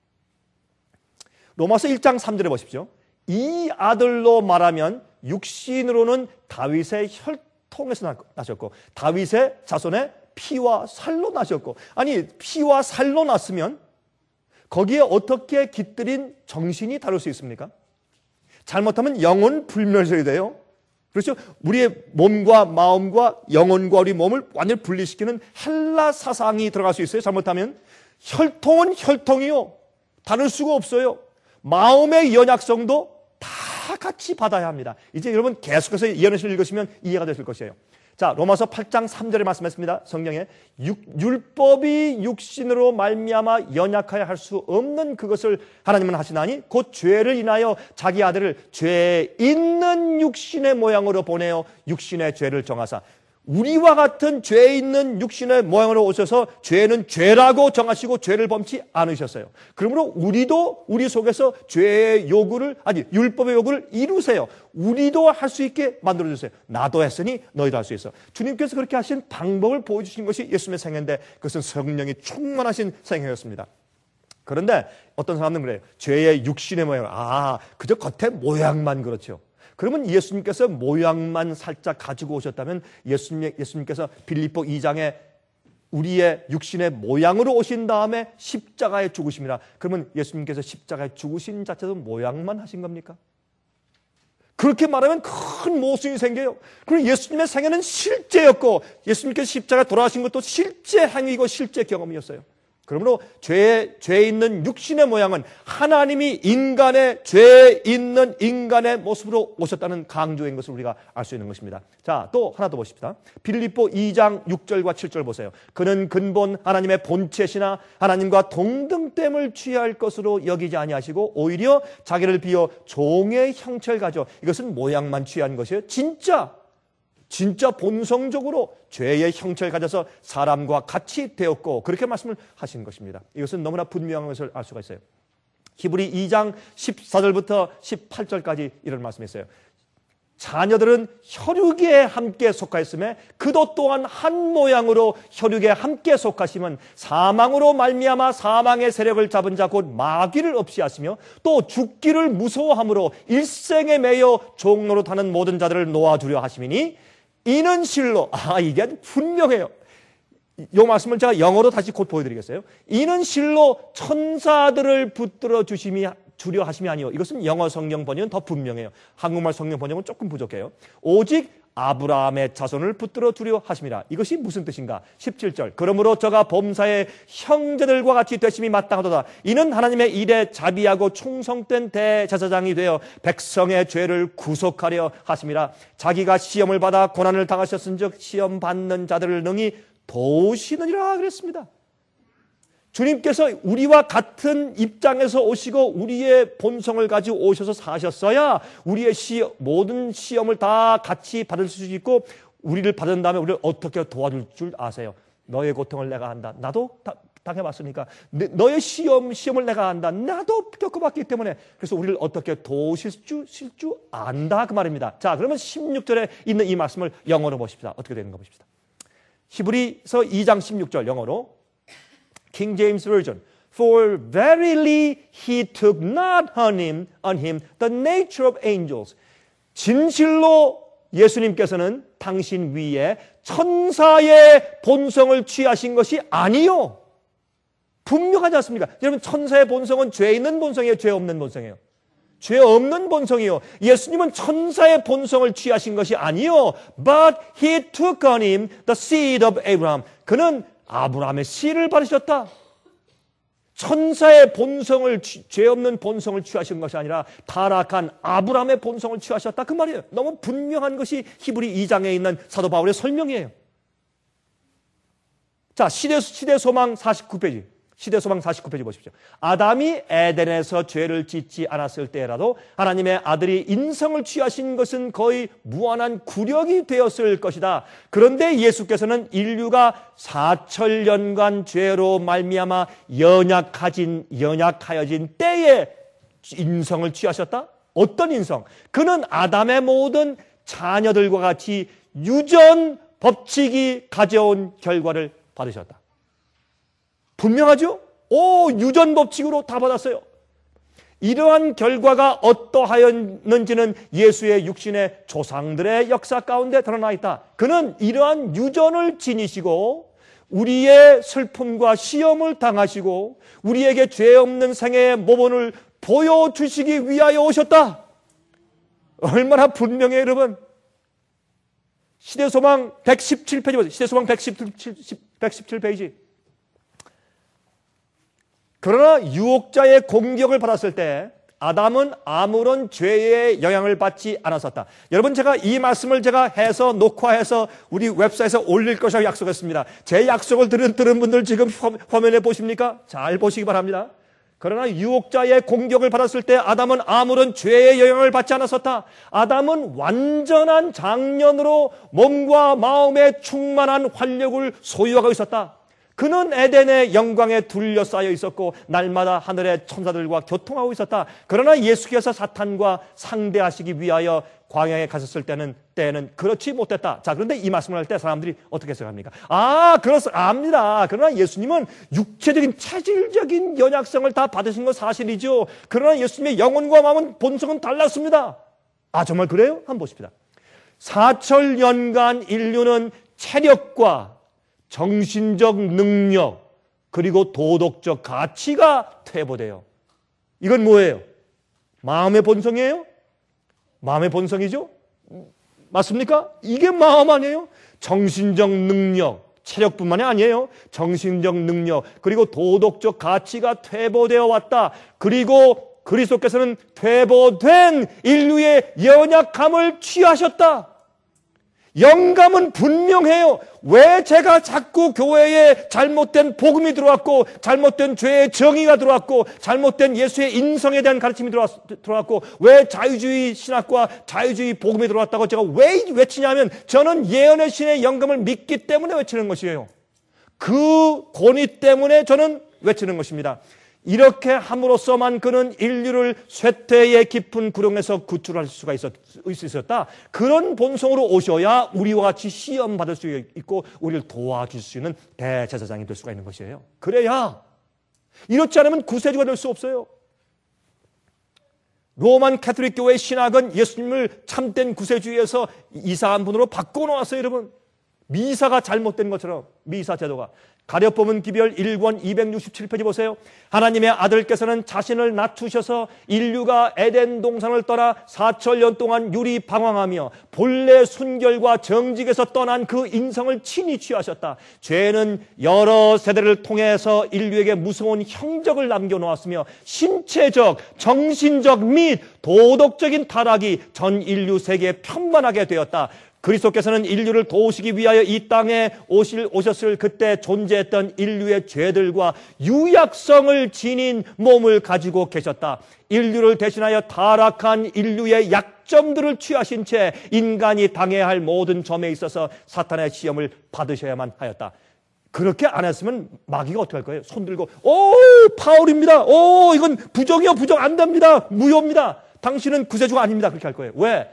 로마서 일 장 삼 절에 보십시오. 이 아들로 말하면 육신으로는 다윗의 혈통에서 나셨고 다윗의 자손의 피와 살로 나셨고, 아니 피와 살로 났으면 거기에 어떻게 깃들인 정신이 다를 수 있습니까? 잘못하면 영혼 불멸설이 돼요. 그렇죠? 우리의 몸과 마음과 영혼과 우리 몸을 완전히 분리시키는 헬라 사상이 들어갈 수 있어요. 잘못하면 혈통은 혈통이요, 다를 수가 없어요. 마음의 연약성도 다 같이 받아야 합니다. 이제 여러분 계속해서 예언의 신을 읽으시면 이해가 되실 것이에요. 자, 로마서 팔 장 삼 절에 말씀했습니다. 성경에 육, 율법이 육신으로 말미암아 연약하여 할 수 없는 그것을 하나님은 하시나니 곧 죄를 인하여 자기 아들을 죄 있는 육신의 모양으로 보내어 육신의 죄를 정하사, 우리와 같은 죄 있는 육신의 모양으로 오셔서 죄는 죄라고 정하시고 죄를 범치 않으셨어요. 그러므로 우리도 우리 속에서 죄의 요구를, 아니 율법의 요구를 이루세요. 우리도 할 수 있게 만들어주세요. 나도 했으니 너희도 할 수 있어. 주님께서 그렇게 하신 방법을 보여주신 것이 예수님의 생애인데 그것은 성령이 충만하신 생애였습니다. 그런데 어떤 사람들은 그래요. 죄의 육신의 모양, 아 그저 겉의 모양만 그렇죠. 그러면 예수님께서 모양만 살짝 가지고 오셨다면 예수님, 예수님께서 빌립보 이 장에 우리의 육신의 모양으로 오신 다음에 십자가에 죽으심이라. 그러면 예수님께서 십자가에 죽으신 자체도 모양만 하신 겁니까? 그렇게 말하면 큰 모순이 생겨요. 그리고 예수님의 생애는 실제였고 예수님께서 십자가에 돌아가신 것도 실제 행위고 실제 경험이었어요. 그러므로 죄, 죄 있는 육신의 모양은 하나님이 인간의 죄 있는 인간의 모습으로 오셨다는 강조인 것을 우리가 알 수 있는 것입니다. 자, 또 하나 더 보십시다. 빌립보 이 장 육 절과 칠 절 보세요. 그는 근본 하나님의 본체시나 하나님과 동등됨을 취할 것으로 여기지 아니하시고 오히려 자기를 비어 종의 형체를 가져, 이것은 모양만 취한 것이에요. 진짜 진짜 본성적으로 죄의 형체를 가져서 사람과 같이 되었고 그렇게 말씀을 하신 것입니다. 이것은 너무나 분명한 것을 알 수가 있어요. 히브리 이 장 십사 절부터 십팔 절까지 이런 말씀이 있어요. 자녀들은 혈육에 함께 속하였음에 그도 또한 한 모양으로 혈육에 함께 속하심은 사망으로 말미암아 사망의 세력을 잡은 자 곧 마귀를 없이 하시며 또 죽기를 무서워함으로 일생에 매여 종로로 타는 모든 자들을 놓아주려 하심이니 이는 실로, 아 이게 아주 분명해요. 이 말씀을 제가 영어로 다시 곧 보여드리겠어요. 이는 실로 천사들을 붙들어 주심이 주려 하심이 아니요. 이것은 영어 성경 번역은 더 분명해요. 한국말 성경 번역은 조금 부족해요. 오직 아브라함의 자손을 붙들어 두려 하심이라. 이것이 무슨 뜻인가? 십칠 절. 그러므로 저가 범사의 형제들과 같이 되심이 마땅하도다. 이는 하나님의 일에 자비하고 충성된 대제사장이 되어 백성의 죄를 구속하려 하심이라. 자기가 시험을 받아 고난을 당하셨은즉 시험 받는 자들을 능히 도우시느니라 그랬습니다. 주님께서 우리와 같은 입장에서 오시고 우리의 본성을 가지고 오셔서 사셨어야 우리의 시, 모든 시험을 다 같이 받을 수 있고 우리를 받은 다음에 우리를 어떻게 도와줄 줄 아세요. 너의 고통을 내가 한다. 나도 다, 당해봤으니까. 너의 시험, 시험을 내가 한다. 나도 겪어봤기 때문에. 그래서 우리를 어떻게 도우실 줄, 실 줄 안다 그 말입니다. 자, 그러면 십육 절에 있는 이 말씀을 영어로 보십시다. 어떻게 되는가 보십시다. 히브리서 이 장 십육 절 영어로 King James Version. For verily he took not on him, on him the nature of angels. 진실로 예수님께서는 당신 위에 천사의 본성을 취하신 것이 아니요. 분명하지 않습니까? 여러분 천사의 본성은 죄 있는 본성이에요? 죄 없는 본성이에요? 죄 없는 본성이요. 예수님은 천사의 본성을 취하신 것이 아니요. But he took on him the seed of Abraham. 그는 아브라함의 씨를 받으셨다. 천사의 본성을, 죄 없는 본성을 취하신 것이 아니라 타락한 아브라함의 본성을 취하셨다. 그 말이에요. 너무 분명한 것이 히브리 이 장에 있는 사도 바울의 설명이에요. 자, 시대, 시대 소망 사십구 페이지. 시대 소망 사십구 페이지 보십시오. 아담이 에덴에서 죄를 짓지 않았을 때라도 하나님의 아들이 인성을 취하신 것은 거의 무한한 구력이 되었을 것이다. 그런데 예수께서는 인류가 사천 년간 죄로 말미암아 연약하진, 연약하여진 때에 인성을 취하셨다? 어떤 인성? 그는 아담의 모든 자녀들과 같이 유전 법칙이 가져온 결과를 받으셨다. 분명하죠? 오, 유전 법칙으로 다 받았어요. 이러한 결과가 어떠하였는지는 예수의 육신의 조상들의 역사 가운데 드러나 있다. 그는 이러한 유전을 지니시고 우리의 슬픔과 시험을 당하시고 우리에게 죄 없는 생애의 모본을 보여주시기 위하여 오셨다. 얼마나 분명해요, 여러분. 시대소망 백십칠 페이지 보세요. 시대소망 백십칠 페이지. 그러나 유혹자의 공격을 받았을 때 아담은 아무런 죄의 영향을 받지 않았었다. 여러분, 제가 이 말씀을 제가 해서 녹화해서 우리 웹사이트에 올릴 것이라고 약속했습니다. 제 약속을 들은, 들은 분들 지금 화면에 보십니까? 잘 보시기 바랍니다. 그러나 유혹자의 공격을 받았을 때 아담은 아무런 죄의 영향을 받지 않았었다. 아담은 완전한 장년으로 몸과 마음에 충만한 활력을 소유하고 있었다. 그는 에덴의 영광에 둘러싸여 있었고 날마다 하늘의 천사들과 교통하고 있었다. 그러나 예수께서 사탄과 상대하시기 위하여 광야에 가셨을 때는 때는 그렇지 못했다. 자, 그런데 이 말씀을 할 때 사람들이 어떻게 생각합니까? 아, 그렇습니다. 압니다. 그러나 예수님은 육체적인 체질적인 연약성을 다 받으신 건 사실이죠. 그러나 예수님의 영혼과 마음은 본성은 달랐습니다. 아, 정말 그래요? 한번 보십시다. 사천 년간 인류는 체력과 정신적 능력 그리고 도덕적 가치가 퇴보돼요. 이건 뭐예요? 마음의 본성이에요? 마음의 본성이죠? 맞습니까? 이게 마음 아니에요? 정신적 능력, 체력뿐만이 아니에요. 정신적 능력 그리고 도덕적 가치가 퇴보되어 왔다. 그리고 그리스도께서는 퇴보된 인류의 연약함을 취하셨다. 영감은 분명해요. 왜 제가 자꾸 교회에 잘못된 복음이 들어왔고 잘못된 죄의 정의가 들어왔고 잘못된 예수의 인성에 대한 가르침이 들어왔고 왜 자유주의 신학과 자유주의 복음이 들어왔다고 제가 왜 외치냐면 저는 예언의 신의 영감을 믿기 때문에 외치는 것이에요. 그 권위 때문에 저는 외치는 것입니다. 이렇게 함으로써만 그는 인류를 쇠퇴의 깊은 구렁에서 구출할 수가 있었, 있었다. 그런 본성으로 오셔야 우리와 같이 시험 받을 수 있고 우리를 도와줄 수 있는 대제사장이 될 수가 있는 것이에요. 그래야 이렇지 않으면 구세주가 될 수 없어요. 로만 캐톨릭 교회의 신학은 예수님을 참된 구세주에서 이상한 분으로 바꿔놓았어요, 여러분. 미사가 잘못된 것처럼 미사 제도가. 가려법은 기별 일 권 이백육십칠 페이지 보세요. 하나님의 아들께서는 자신을 낮추셔서 인류가 에덴 동산을 떠나 사천 년 동안 유리 방황하며 본래 순결과 정직에서 떠난 그 인성을 친히 취하셨다. 죄는 여러 세대를 통해서 인류에게 무서운 형적을 남겨놓았으며 신체적, 정신적 및 도덕적인 타락이 전 인류 세계에 편만하게 되었다. 그리스도께서는 인류를 도우시기 위하여 이 땅에 오실, 오셨을 그때 존재했던 인류의 죄들과 유약성을 지닌 몸을 가지고 계셨다. 인류를 대신하여 타락한 인류의 약점들을 취하신 채 인간이 당해야 할 모든 점에 있어서 사탄의 시험을 받으셔야만 하였다. 그렇게 안 했으면 마귀가 어떻게 할 거예요? 손 들고 오 파울입니다. 오 이건 부정이요 부정 안 됩니다. 무효입니다. 당신은 구세주가 아닙니다. 그렇게 할 거예요. 왜?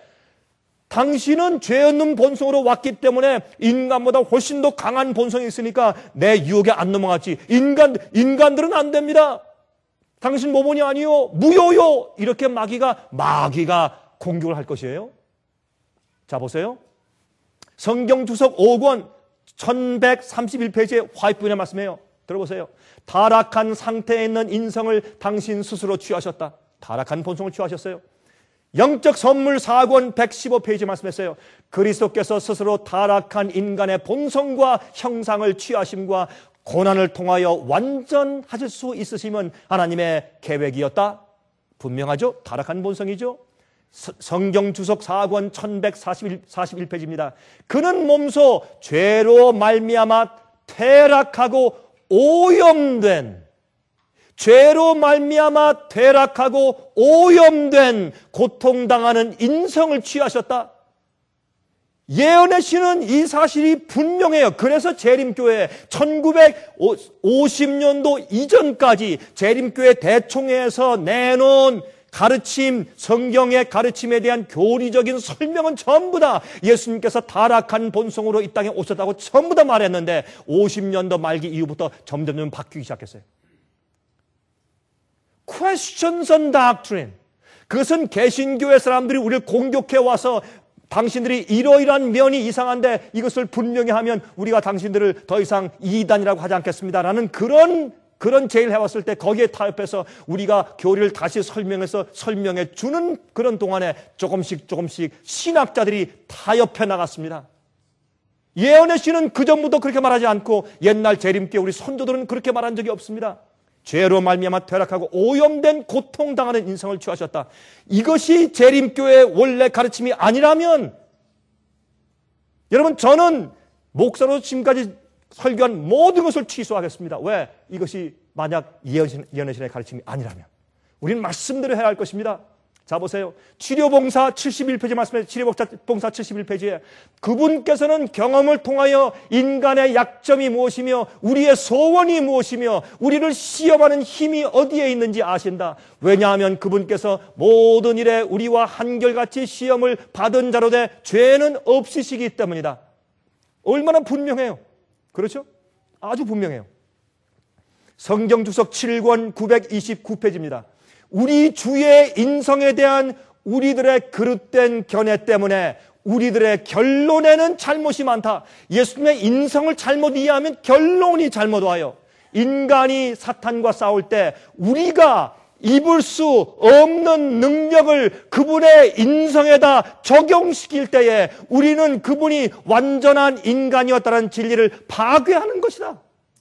당신은 죄 없는 본성으로 왔기 때문에 인간보다 훨씬 더 강한 본성이 있으니까 내 유혹에 안 넘어갔지. 인간, 인간들은 안 됩니다. 당신 모본이 아니요. 무효요. 이렇게 마귀가, 마귀가 공격을 할 것이에요. 자, 보세요. 성경 주석 오 권 천백삼십일 페이지에 화이트본의 말씀이에요. 들어보세요. 타락한 상태에 있는 인성을 당신 스스로 취하셨다. 타락한 본성을 취하셨어요. 영적 선물 사 권 백십오 페이지 말씀했어요. 그리스도께서 스스로 타락한 인간의 본성과 형상을 취하심과 고난을 통하여 완전하실 수 있으심은 하나님의 계획이었다. 분명하죠? 타락한 본성이죠. 성경 주석 사 권 천백사십일 페이지입니다. 그는 몸소 죄로 말미암아 퇴락하고 오염된 죄로 말미암아 퇴락하고 오염된 고통당하는 인성을 취하셨다. 예언의 신은 이 사실이 분명해요. 그래서 재림교회 천구백오십 년도 이전까지 재림교회 대총회에서 내놓은 가르침, 성경의 가르침에 대한 교리적인 설명은 전부 다 예수님께서 타락한 본성으로 이 땅에 오셨다고 전부 다 말했는데 오십 년도 말기 이후부터 점점 바뀌기 시작했어요. Questions on doctrine. 그것은 개신교회 사람들이 우리를 공격해 와서 당신들이 이러이러한 면이 이상한데 이것을 분명히 하면 우리가 당신들을 더 이상 이단이라고 하지 않겠습니다라는 그런 그런 제의를 해왔을 때 거기에 타협해서 우리가 교리를 다시 설명해서 설명해 주는 그런 동안에 조금씩 조금씩 신학자들이 타협해 나갔습니다. 예언의 신은 그전부터 그렇게 말하지 않고 옛날 재림교회 우리 선조들은 그렇게 말한 적이 없습니다. 죄로 말미암아 퇴락하고 오염된 고통당하는 인성을 취하셨다. 이것이 재림교회의 원래 가르침이 아니라면 여러분 저는 목사로 지금까지 설교한 모든 것을 취소하겠습니다. 왜? 이것이 만약 예언의 신의 가르침이 아니라면 우리는 말씀대로 해야 할 것입니다. 자 보세요. 치료봉사 칠십일 페이지 말씀에 치료봉사 칠십일 페이지에 그분께서는 경험을 통하여 인간의 약점이 무엇이며 우리의 소원이 무엇이며 우리를 시험하는 힘이 어디에 있는지 아신다. 왜냐하면 그분께서 모든 일에 우리와 한결같이 시험을 받은 자로 돼 죄는 없으시기 때문이다. 얼마나 분명해요. 그렇죠? 아주 분명해요. 성경 주석 칠 권 구백이십구 페이지입니다. 우리 주의 인성에 대한 우리들의 그릇된 견해 때문에 우리들의 결론에는 잘못이 많다. 예수님의 인성을 잘못 이해하면 결론이 잘못 와요. 인간이 사탄과 싸울 때 우리가 입을 수 없는 능력을 그분의 인성에다 적용시킬 때에 우리는 그분이 완전한 인간이었다는 진리를 파괴하는 것이다.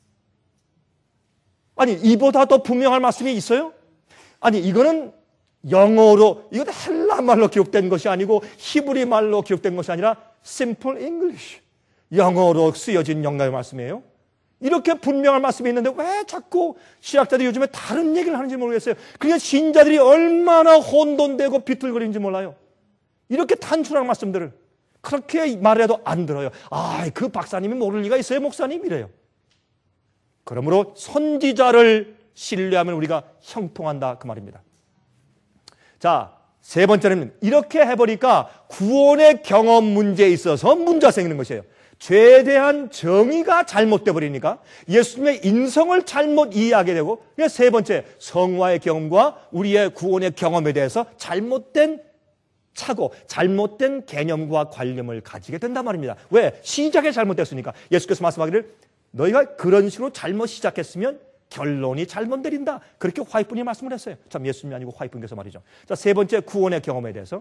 아니 이보다 더 분명할 말씀이 있어요? 아니 이거는 영어로 이건 헬라 말로 기록된 것이 아니고 히브리 말로 기록된 것이 아니라 simple English 영어로 쓰여진 영감의 말씀이에요. 이렇게 분명한 말씀이 있는데 왜 자꾸 신학자들이 요즘에 다른 얘기를 하는지 모르겠어요. 그러니까 신자들이 얼마나 혼돈되고 비틀거리는지 몰라요. 이렇게 단순한 말씀들을 그렇게 말해도 안 들어요. 아, 그 박사님이 모를 리가 있어요, 목사님 이래요. 그러므로 선지자를 신뢰하면 우리가 형통한다 그 말입니다. 자, 세 번째는 이렇게 해버리니까 구원의 경험 문제에 있어서 문제가 생기는 것이에요. 죄에 대한 정의가 잘못돼 버리니까 예수님의 인성을 잘못 이해하게 되고 세 번째 성화의 경험과 우리의 구원의 경험에 대해서 잘못된 차고 잘못된 개념과 관념을 가지게 된단 말입니다. 왜? 시작이 잘못됐으니까. 예수께서 말씀하기를 너희가 그런 식으로 잘못 시작했으면 결론이 잘못 내린다. 그렇게 화이트분이 말씀을 했어요. 참 예수님이 아니고 화이트분께서 말이죠. 자, 세 번째 구원의 경험에 대해서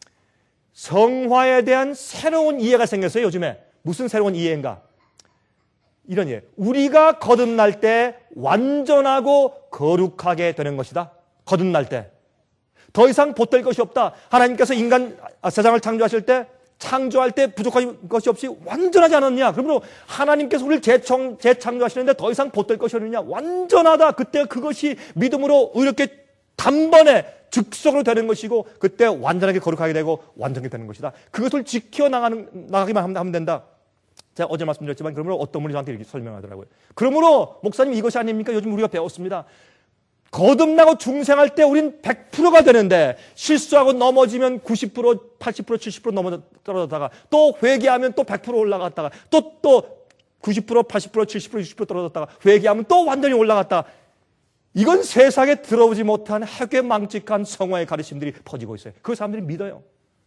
성화에 대한 새로운 이해가 생겼어요. 요즘에. 무슨 새로운 이해인가? 이런 이해. 우리가 거듭날 때 완전하고 거룩하게 되는 것이다. 거듭날 때. 더 이상 보탤 것이 없다. 하나님께서 인간, 아, 세상을 창조하실 때, 창조할 때 부족한 것이 없이 완전하지 않았냐? 그러므로 하나님께서 우리를 재청, 재창조하시는데 더 이상 보탤 것이 없느냐? 완전하다. 그때 그것이 믿음으로 이렇게 단번에 즉석으로 되는 것이고, 그때 완전하게 거룩하게 되고, 완전하게 되는 것이다. 그것을 지켜나가는, 나가기만 하면 된다. 제가 어제 말씀드렸지만, 그러므로 어떤 분이 저한테 이렇게 설명하더라고요. 그러므로, 목사님 이것이 아닙니까? 요즘 우리가 배웠습니다. 거듭나고 중생할 때 우린 백 퍼센트가 되는데 실수하고 넘어지면 구십 퍼센트, 팔십 퍼센트, 칠십 퍼센트 넘어 떨어졌다가 또 회개하면 또 백 퍼센트 올라갔다가 또 또 구십 퍼센트, 팔십 퍼센트, 칠십 퍼센트, 육십 퍼센트 떨어졌다가 회개하면 또 완전히 올라갔다. 이건 세상에 들어오지 못한 해괴망측한 성화의 가르침들이 퍼지고 있어요. 그 사람들이 믿어요.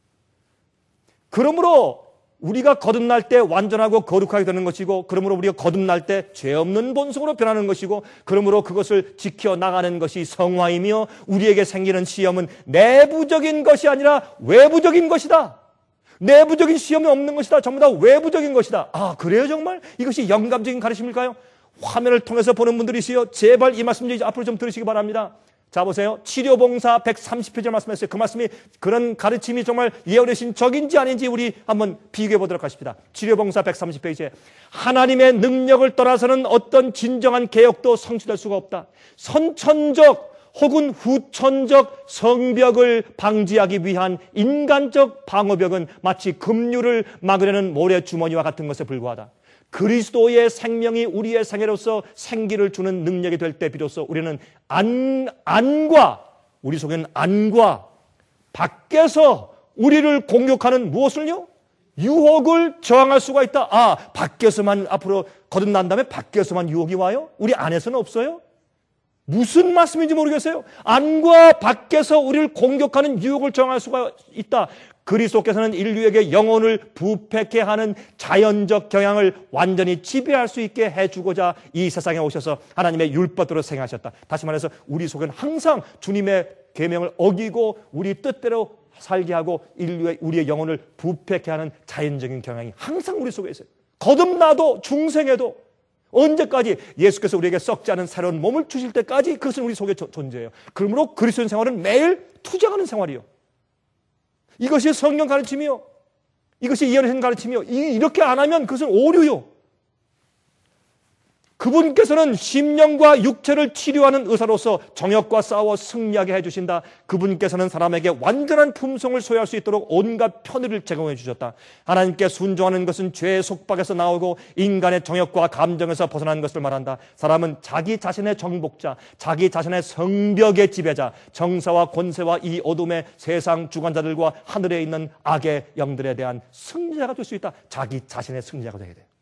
그러므로 우리가 거듭날 때 완전하고 거룩하게 되는 것이고, 그러므로 우리가 거듭날 때 죄 없는 본성으로 변하는 것이고, 그러므로 그것을 지켜나가는 것이 성화이며, 우리에게 생기는 시험은 내부적인 것이 아니라 외부적인 것이다. 내부적인 시험이 없는 것이다. 전부 다 외부적인 것이다. 아, 그래요 정말? 이것이 영감적인 가르침일까요? 화면을 통해서 보는 분들이 있어요. 제발 이 말씀 이제 앞으로 좀 들으시기 바랍니다. 자, 보세요. 치료봉사 백삼십 페이지 말씀했어요. 그 말씀이, 그런 가르침이 정말 예언의 적인지 아닌지 우리 한번 비교해 보도록 하십니다. 치료봉사 백삼십 페이지에 하나님의 능력을 떠나서는 어떤 진정한 개혁도 성취될 수가 없다. 선천적 혹은 후천적 성벽을 방지하기 위한 인간적 방어벽은 마치 급류를 막으려는 모래주머니와 같은 것에 불과하다. 그리스도의 생명이 우리의 생애로서 생기를 주는 능력이 될 때 비로소 우리는 안, 안과, 우리 속에는 안과 밖에서 우리를 공격하는 무엇을요? 유혹을 저항할 수가 있다. 아, 밖에서만 앞으로 거듭난 다음에 밖에서만 유혹이 와요? 우리 안에서는 없어요? 무슨 말씀인지 모르겠어요. 안과 밖에서 우리를 공격하는 유혹을 저항할 수가 있다. 그리스도께서는 인류에게 영혼을 부패케 하는 자연적 경향을 완전히 지배할 수 있게 해주고자 이 세상에 오셔서 하나님의 율법대로 생하셨다. 다시 말해서 우리 속에는 항상 주님의 계명을 어기고 우리 뜻대로 살게 하고 인류의 우리의 영혼을 부패케 하는 자연적인 경향이 항상 우리 속에 있어요. 거듭나도 중생에도 언제까지? 예수께서 우리에게 썩지 않은 새로운 몸을 주실 때까지 그것은 우리 속에 존재해요. 그러므로 그리스도인 생활은 매일 투쟁하는 생활이요. 이것이 성경 가르침이요. 이것이 예언의 가르침이요. 이렇게 안 하면 그것은 오류요. 그분께서는 심령과 육체를 치료하는 의사로서 정욕과 싸워 승리하게 해주신다. 그분께서는 사람에게 완전한 품성을 소유할 수 있도록 온갖 편의를 제공해 주셨다. 하나님께 순종하는 것은 죄의 속박에서 나오고 인간의 정욕과 감정에서 벗어난 것을 말한다. 사람은 자기 자신의 정복자, 자기 자신의 성벽의 지배자, 정사와 권세와 이 어둠의 세상 주관자들과 하늘에 있는 악의 영들에 대한 승리자가 될 수 있다. 자기 자신의 승리자가 되게 돼요.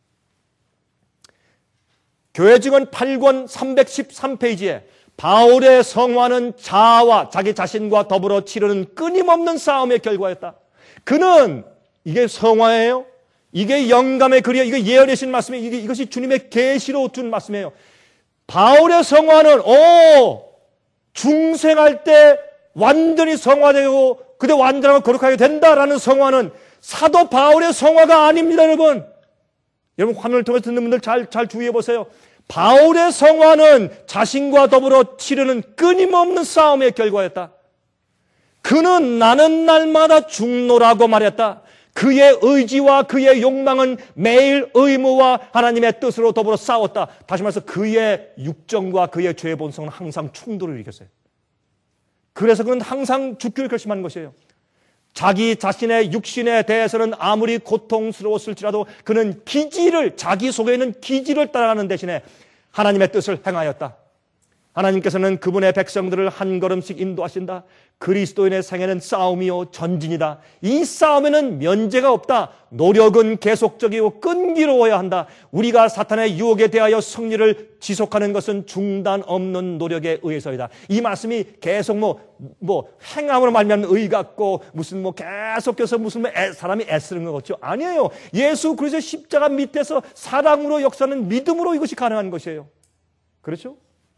교회 증언 팔 권 삼백십삼 페이지에 바울의 성화는 자아와 자기 자신과 더불어 치르는 끊임없는 싸움의 결과였다. 그는 이게 성화예요. 이게 영감의 글이에요. 이게 예언의 신 말씀이에요. 이게, 이것이 주님의 계시로 준 말씀이에요. 바울의 성화는 오 중생할 때 완전히 성화되고 그때 완전하고 거룩하게 된다라는 성화는 사도 바울의 성화가 아닙니다, 여러분. 여러분 화면을 통해서 듣는 분들 잘, 잘 주의해 보세요. 바울의 성화는 자신과 더불어 치르는 끊임없는 싸움의 결과였다. 그는 나는 날마다 죽노라고 말했다. 그의 의지와 그의 욕망은 매일 의무와 하나님의 뜻으로 더불어 싸웠다. 다시 말해서 그의 육정과 그의 죄의 본성은 항상 충돌을 일으켰어요. 그래서 그는 항상 죽기를 결심하는 것이에요. 자기 자신의 육신에 대해서는 아무리 고통스러웠을지라도 그는 기지를, 자기 속에 있는 기지를 따라가는 대신에 하나님의 뜻을 행하였다. 하나님께서는 그분의 백성들을 한 걸음씩 인도하신다. 그리스도인의 생애는 싸움이요 전진이다. 이 싸움에는 면제가 없다. 노력은 계속적이고 끈기로워야 한다. 우리가 사탄의 유혹에 대하여 승리를 지속하는 것은 중단 없는 노력에 의해서이다. 이 말씀이 계속 뭐, 뭐 행함으로 말미암는 의 같고 무슨 뭐 계속해서 무슨 뭐 애, 사람이 애쓰는 것 같죠? 아니에요. 예수 그리스도의 십자가 밑에서 사랑으로 역사하는 믿음으로 이것이 가능한 것이에요. 그렇죠?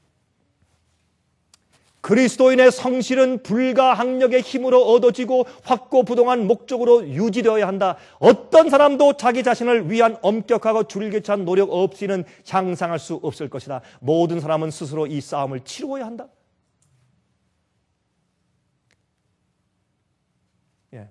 그리스도인의 성실은 불가항력의 힘으로 얻어지고 확고부동한 목적으로 유지되어야 한다. 어떤 사람도 자기 자신을 위한 엄격하고 줄기찬 노력 없이는 향상할 수 없을 것이다. 모든 사람은 스스로 이 싸움을 치루어야 한다. 예.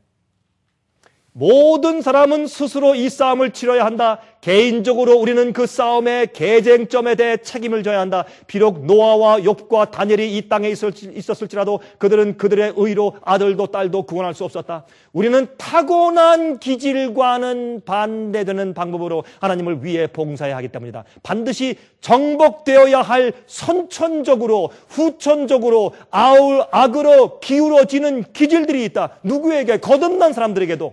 모든 사람은 스스로 이 싸움을 치러야 한다. 개인적으로 우리는 그 싸움의 개쟁점에 대해 책임을 져야 한다. 비록 노아와 욥과 다니엘이 이 땅에 있었을지라도 그들은 그들의 의로 아들도 딸도 구원할 수 없었다. 우리는 타고난 기질과는 반대되는 방법으로 하나님을 위해 봉사해야 하기 때문이다. 반드시 정복되어야 할 선천적으로 후천적으로 아울 악으로 기울어지는 기질들이 있다. 누구에게? 거듭난 사람들에게도.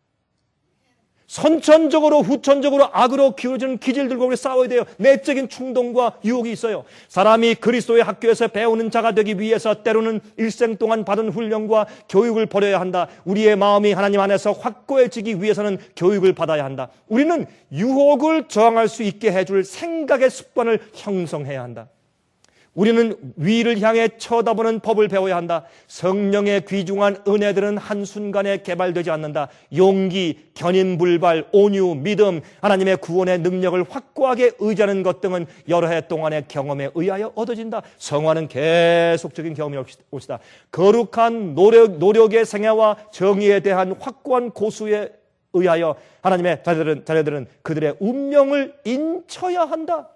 선천적으로 후천적으로 악으로 기울어지는 기질들과 우리 싸워야 돼요. 내적인 충동과 유혹이 있어요. 사람이 그리스도의 학교에서 배우는 자가 되기 위해서 때로는 일생 동안 받은 훈련과 교육을 버려야 한다. 우리의 마음이 하나님 안에서 확고해지기 위해서는 교육을 받아야 한다. 우리는 유혹을 저항할 수 있게 해줄 생각의 습관을 형성해야 한다. 우리는 위를 향해 쳐다보는 법을 배워야 한다. 성령의 귀중한 은혜들은 한순간에 개발되지 않는다. 용기, 견인불발, 온유, 믿음, 하나님의 구원의 능력을 확고하게 의지하는 것 등은 여러 해 동안의 경험에 의하여 얻어진다. 성화는 계속적인 경험이 옳시다. 거룩한 노력, 노력의 생애와 정의에 대한 확고한 고수에 의하여 하나님의 자녀들은, 자녀들은 그들의 운명을 인쳐야 한다.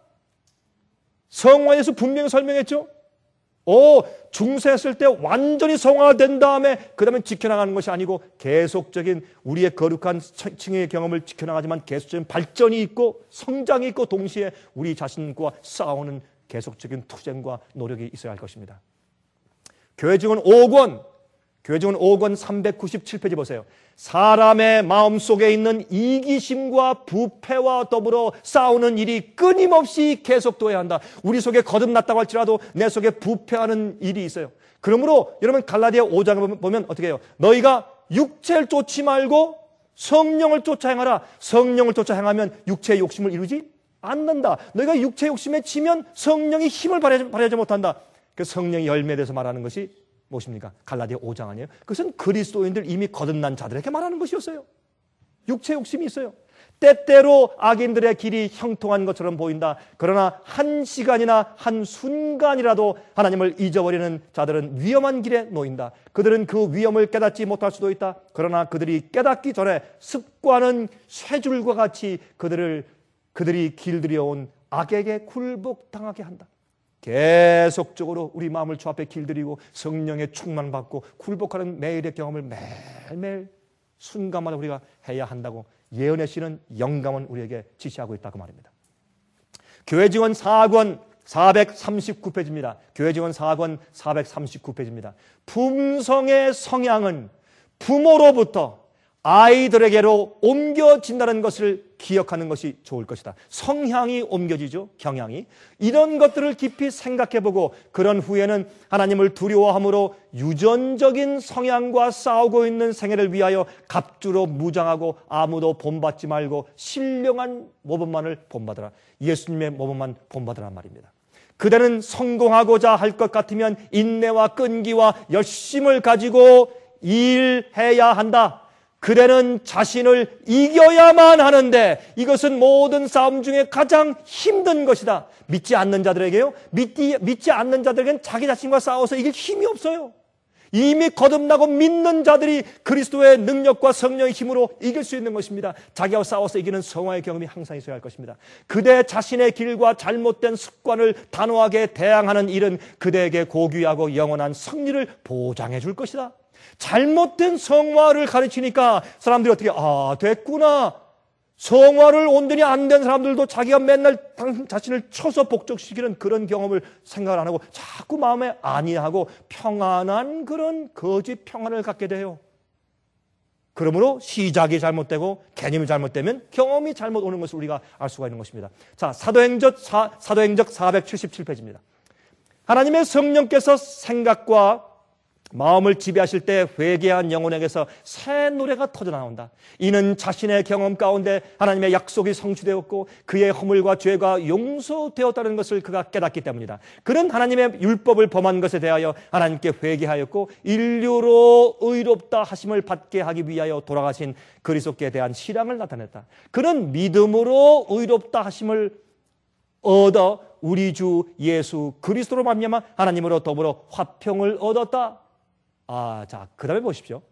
성화에서 분명히 설명했죠. 오, 중세했을 때 완전히 성화된 다음에 그 다음에 지켜나가는 것이 아니고 계속적인 우리의 거룩한 층의 경험을 지켜나가지만 계속적인 발전이 있고 성장이 있고 동시에 우리 자신과 싸우는 계속적인 투쟁과 노력이 있어야 할 것입니다. 교회 증언 오 권, 교회 증언 오 권 삼백구십칠 페이지 보세요. 사람의 마음속에 있는 이기심과 부패와 더불어 싸우는 일이 끊임없이 계속되어야 한다. 우리 속에 거듭났다고 할지라도 내 속에 부패하는 일이 있어요. 그러므로 여러분 갈라디아 오 장에 보면 어떻게 해요? 너희가 육체를 쫓지 말고 성령을 쫓아 행하라. 성령을 쫓아 행하면 육체의 욕심을 이루지 않는다. 너희가 육체의 욕심에 치면 성령이 힘을 발휘하지, 발휘하지 못한다. 그 성령의 열매에 대해서 말하는 것이 무엇입니까? 갈라디아 오 장 아니에요? 그것은 그리스도인들 이미 거듭난 자들에게 말하는 것이었어요. 육체 욕심이 있어요. 때때로 악인들의 길이 형통한 것처럼 보인다. 그러나 한 시간이나 한 순간이라도 하나님을 잊어버리는 자들은 위험한 길에 놓인다. 그들은 그 위험을 깨닫지 못할 수도 있다. 그러나 그들이 깨닫기 전에 습관은 쇠줄과 같이 그들을 그들이 길들여온 악에게 굴복당하게 한다. 계속적으로 우리 마음을 주 앞에 길들이고 성령의 충만받고 굴복하는 매일의 경험을 매일매일 순간마다 우리가 해야 한다고 예언의 씨는 영감은 우리에게 지시하고 있다고 말입니다. 교회 증언 사 권 사백삼십구 페이지입니다. 교회 증언 사 권 사백삼십구 페이지입니다. 품성의 성향은 부모로부터 아이들에게로 옮겨진다는 것을 기억하는 것이 좋을 것이다. 성향이 옮겨지죠. 경향이. 이런 것들을 깊이 생각해보고 그런 후에는 하나님을 두려워함으로 유전적인 성향과 싸우고 있는 생애를 위하여 갑주로 무장하고 아무도 본받지 말고 신령한 모범만을 본받으라. 예수님의 모범만 본받으란 말입니다. 그대는 성공하고자 할 것 같으면 인내와 끈기와 열심을 가지고 일해야 한다. 그대는 자신을 이겨야만 하는데 이것은 모든 싸움 중에 가장 힘든 것이다. 믿지 않는 자들에게요. 믿지, 믿지 않는 자들에게는 자기 자신과 싸워서 이길 힘이 없어요. 이미 거듭나고 믿는 자들이 그리스도의 능력과 성령의 힘으로 이길 수 있는 것입니다. 자기와 싸워서 이기는 성화의 경험이 항상 있어야 할 것입니다. 그대 자신의 길과 잘못된 습관을 단호하게 대항하는 일은 그대에게 고귀하고 영원한 승리를 보장해 줄 것이다. 잘못된 성화를 가르치니까 사람들이 어떻게 아 됐구나. 성화를 온전히 안 된 사람들도 자기가 맨날 당 자신을 쳐서 복종시키는 그런 경험을 생각을 안 하고 자꾸 마음에 안위하고 평안한 그런 거짓 평안을 갖게 돼요. 그러므로 시작이 잘못되고 개념이 잘못되면 경험이 잘못 오는 것을 우리가 알 수가 있는 것입니다. 자, 사도행적, 사, 사도행적 사백칠십칠 페이지입니다. 하나님의 성령께서 생각과 마음을 지배하실 때 회개한 영혼에게서 새 노래가 터져나온다. 이는 자신의 경험 가운데 하나님의 약속이 성취되었고 그의 허물과 죄가 용서되었다는 것을 그가 깨닫기 때문이다. 그는 하나님의 율법을 범한 것에 대하여 하나님께 회개하였고 인류로 의롭다 하심을 받게 하기 위하여 돌아가신 그리스도께 대한 신앙을 나타냈다. 그는 믿음으로 의롭다 하심을 얻어 우리 주 예수 그리스도로 말미암아 하나님으로 더불어 화평을 얻었다. 아, 자, 그 다음에 보십시오.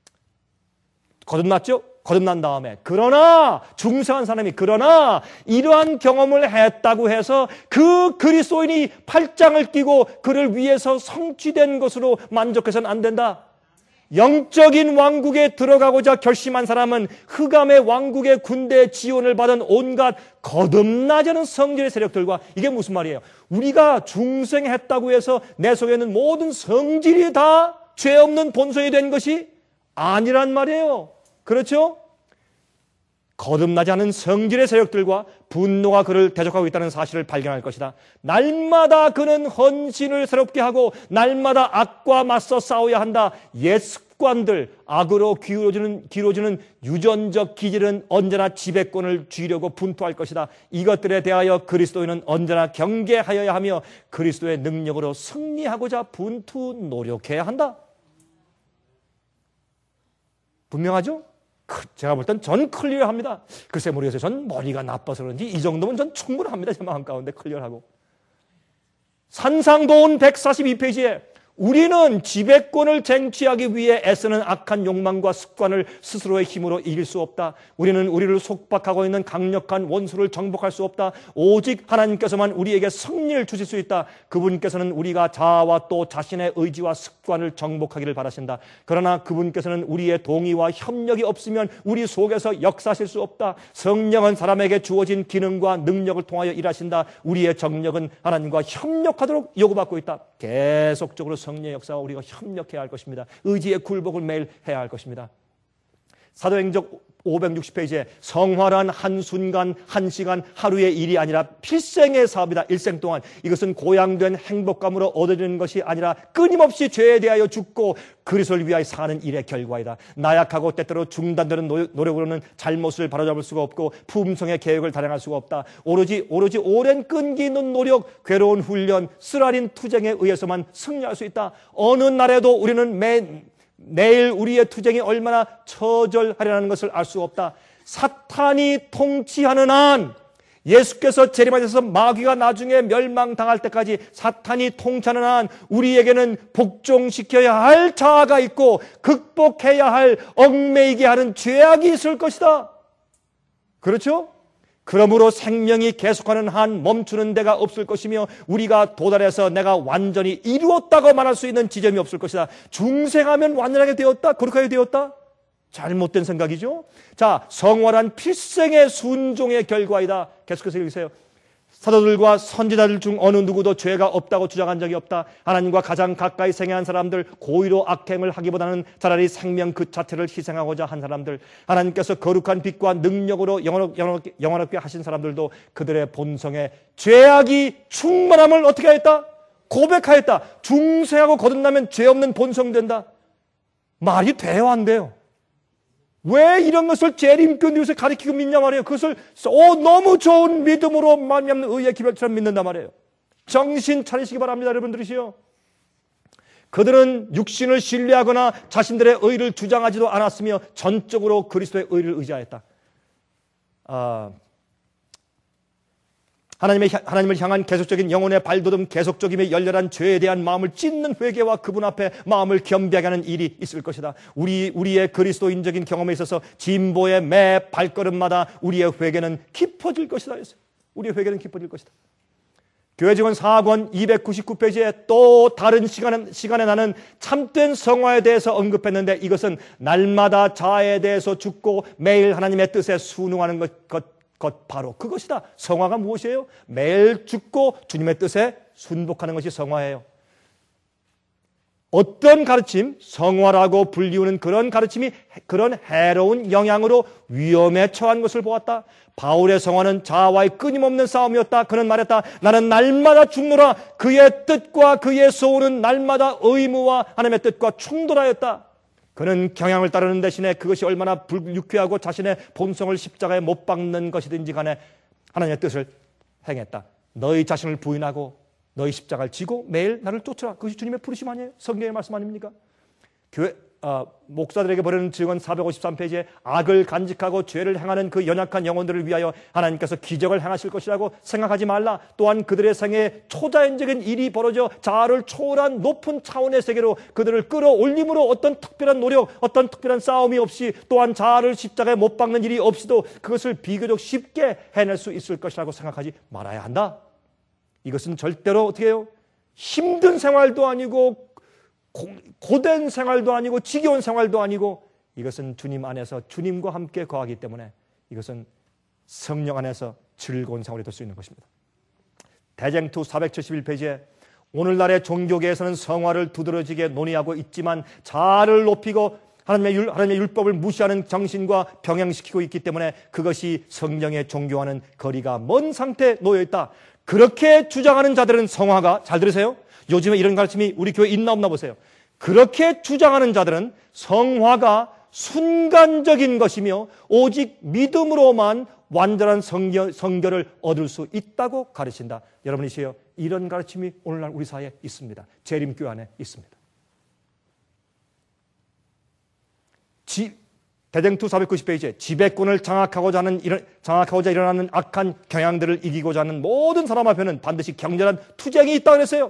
거듭났죠? 거듭난 다음에 그러나 중생한 사람이 그러나 이러한 경험을 했다고 해서 그 그리스도인이 팔짱을 끼고 그를 위해서 성취된 것으로 만족해서는 안 된다. 영적인 왕국에 들어가고자 결심한 사람은 흑암의 왕국의 군대의 지원을 받은 온갖 거듭나지 않은 성질의 세력들과, 이게 무슨 말이에요? 우리가 중생했다고 해서 내 속에 있는 모든 성질이 다 죄 없는 본성이 된 것이 아니란 말이에요. 그렇죠? 거듭나지 않은 성질의 세력들과 분노가 그를 대적하고 있다는 사실을 발견할 것이다. 날마다 그는 헌신을 새롭게 하고 날마다 악과 맞서 싸워야 한다. 옛 습관들, 악으로 기울어지는, 기울어지는 유전적 기질은 언제나 지배권을 쥐려고 분투할 것이다. 이것들에 대하여 그리스도인은 언제나 경계하여야 하며 그리스도의 능력으로 승리하고자 분투 노력해야 한다. 분명하죠? 제가 볼 땐 전 클리어합니다. 글쎄 모르겠어요. 전 머리가 나빠서 그런지 이 정도면 전 충분합니다. 제 마음 가운데 클리어하고. 산상도훈 백사십이 페이지에 우리는 지배권을 쟁취하기 위해 애쓰는 악한 욕망과 습관을 스스로의 힘으로 이길 수 없다. 우리는 우리를 속박하고 있는 강력한 원수를 정복할 수 없다. 오직 하나님께서만 우리에게 승리를 주실 수 있다. 그분께서는 우리가 자아와 또 자신의 의지와 습관을 정복하기를 바라신다. 그러나 그분께서는 우리의 동의와 협력이 없으면 우리 속에서 역사하실 수 없다. 성령은 사람에게 주어진 기능과 능력을 통하여 일하신다. 우리의 정력은 하나님과 협력하도록 요구받고 있다. 계속적으로 성령의 역사와 우리가 협력해야 할 것입니다. 의지의 굴복을 매일 해야 할 것입니다. 사도행적 오백육십 페이지에 성화란 한순간, 한시간, 하루의 일이 아니라 필생의 사업이다. 일생 동안. 이것은 고양된 행복감으로 얻어지는 것이 아니라 끊임없이 죄에 대하여 죽고 그리스도를 위하여 사는 일의 결과이다. 나약하고 때때로 중단되는 노력으로는 잘못을 바로잡을 수가 없고 품성의 계획을 단행할 수가 없다. 오로지 오로지 오랜 끈기 있는 노력, 괴로운 훈련, 쓰라린 투쟁에 의해서만 승리할 수 있다. 어느 날에도 우리는 매 내일 우리의 투쟁이 얼마나 처절하려는 것을 알 수 없다. 사탄이 통치하는 한, 예수께서 재림하셔서 마귀가 나중에 멸망당할 때까지 사탄이 통치하는 한 우리에게는 복종시켜야 할 자아가 있고 극복해야 할 얽매이게 하는 죄악이 있을 것이다. 그렇죠? 그러므로 생명이 계속하는 한 멈추는 데가 없을 것이며 우리가 도달해서 내가 완전히 이루었다고 말할 수 있는 지점이 없을 것이다. 중생하면 완전하게 되었다? 거룩하게 되었다? 잘못된 생각이죠. 자, 성화란 필생의 순종의 결과이다. 계속해서 읽으세요. 사도들과 선지자들 중 어느 누구도 죄가 없다고 주장한 적이 없다. 하나님과 가장 가까이 생애한 사람들, 고의로 악행을 하기보다는 차라리 생명 그 자체를 희생하고자 한 사람들, 하나님께서 거룩한 빛과 능력으로 영원하게, 영원하게 하신 사람들도 그들의 본성에 죄악이 충만함을 어떻게 했다? 고백하였다. 중생하고 거듭나면 죄 없는 본성 된다. 말이 돼요, 안 돼요? 왜 이런 것을 재림꾼 위해서 가르치고 믿냐 말이에요. 그것을 오, 너무 좋은 믿음으로 말미암는 의의 기별처럼 믿는단 말이에요. 정신 차리시기 바랍니다, 여러분들이시요. 그들은 육신을 신뢰하거나 자신들의 의를 주장하지도 않았으며 전적으로 그리스도의 의를 의지하였다. 아, 하나님의, 하나님을 향한 계속적인 영혼의 발돋움, 계속적이며 열렬한 죄에 대한 마음을 찢는 회개와 그분 앞에 마음을 겸비하게 하는 일이 있을 것이다. 우리, 우리의 그리스도인적인 경험에 있어서 진보의 매 발걸음마다 우리의 회개는 깊어질 것이다. 우리의 회개는 깊어질 것이다. 교회 증언 사 권 이백구십구 페이지에 또 다른 시간에, 시간에 나는 참된 성화에 대해서 언급했는데 이것은 날마다 자아에 대해서 죽고 매일 하나님의 뜻에 순응하는 것, 것, 것 바로 그것이다. 성화가 무엇이에요? 매일 죽고 주님의 뜻에 순복하는 것이 성화예요. 어떤 가르침, 성화라고 불리우는 그런 가르침이 그런 해로운 영향으로 위험에 처한 것을 보았다. 바울의 성화는 자아와의 끊임없는 싸움이었다. 그는 말했다. 나는 날마다 죽노라. 그의 뜻과 그의 소원은 날마다 의무와 하나님의 뜻과 충돌하였다. 그는 경향을 따르는 대신에 그것이 얼마나 불유쾌하고 자신의 본성을 십자가에 못 박는 것이든지 간에 하나님의 뜻을 행했다. 너희 자신을 부인하고 너희 십자가를 지고 매일 나를 쫓으라. 그것이 주님의 부르심 아니에요? 성경의 말씀 아닙니까? 교회 어, 목사들에게 보내는 증언 사백오십삼 페이지에 악을 간직하고 죄를 행하는 그 연약한 영혼들을 위하여 하나님께서 기적을 행하실 것이라고 생각하지 말라. 또한 그들의 생애에 초자연적인 일이 벌어져 자아를 초월한 높은 차원의 세계로 그들을 끌어올림으로 어떤 특별한 노력, 어떤 특별한 싸움이 없이 또한 자아를 십자가에 못 박는 일이 없이도 그것을 비교적 쉽게 해낼 수 있을 것이라고 생각하지 말아야 한다. 이것은 절대로 어떻게 해요? 힘든 생활도 아니고 고, 고된 생활도 아니고 지겨운 생활도 아니고 이것은 주님 안에서 주님과 함께 거하기 때문에 이것은 성령 안에서 즐거운 생활이 될 수 있는 것입니다. 대쟁투 사백칠십일 페이지에 오늘날의 종교계에서는 성화를 두드러지게 논의하고 있지만 자아를 높이고 하나님의, 율, 하나님의 율법을 무시하는 정신과 병행시키고 있기 때문에 그것이 성령의 종교와는 거리가 먼 상태에 놓여 있다. 그렇게 주장하는 자들은 성화가, 잘 들으세요? 요즘에 이런 가르침이 우리 교회에 있나 없나 보세요. 그렇게 주장하는 자들은 성화가 순간적인 것이며 오직 믿음으로만 완전한 성결, 성결을 얻을 수 있다고 가르친다. 여러분이시여, 이런 가르침이 오늘날 우리 사회에 있습니다. 재림교회 안에 있습니다. 지, 대쟁투 사백구십 페이지에 지배권을 장악하고자 하는, 장악하고자 일어나는 악한 경향들을 이기고자 하는 모든 사람 앞에는 반드시 격렬한 투쟁이 있다고 그랬어요.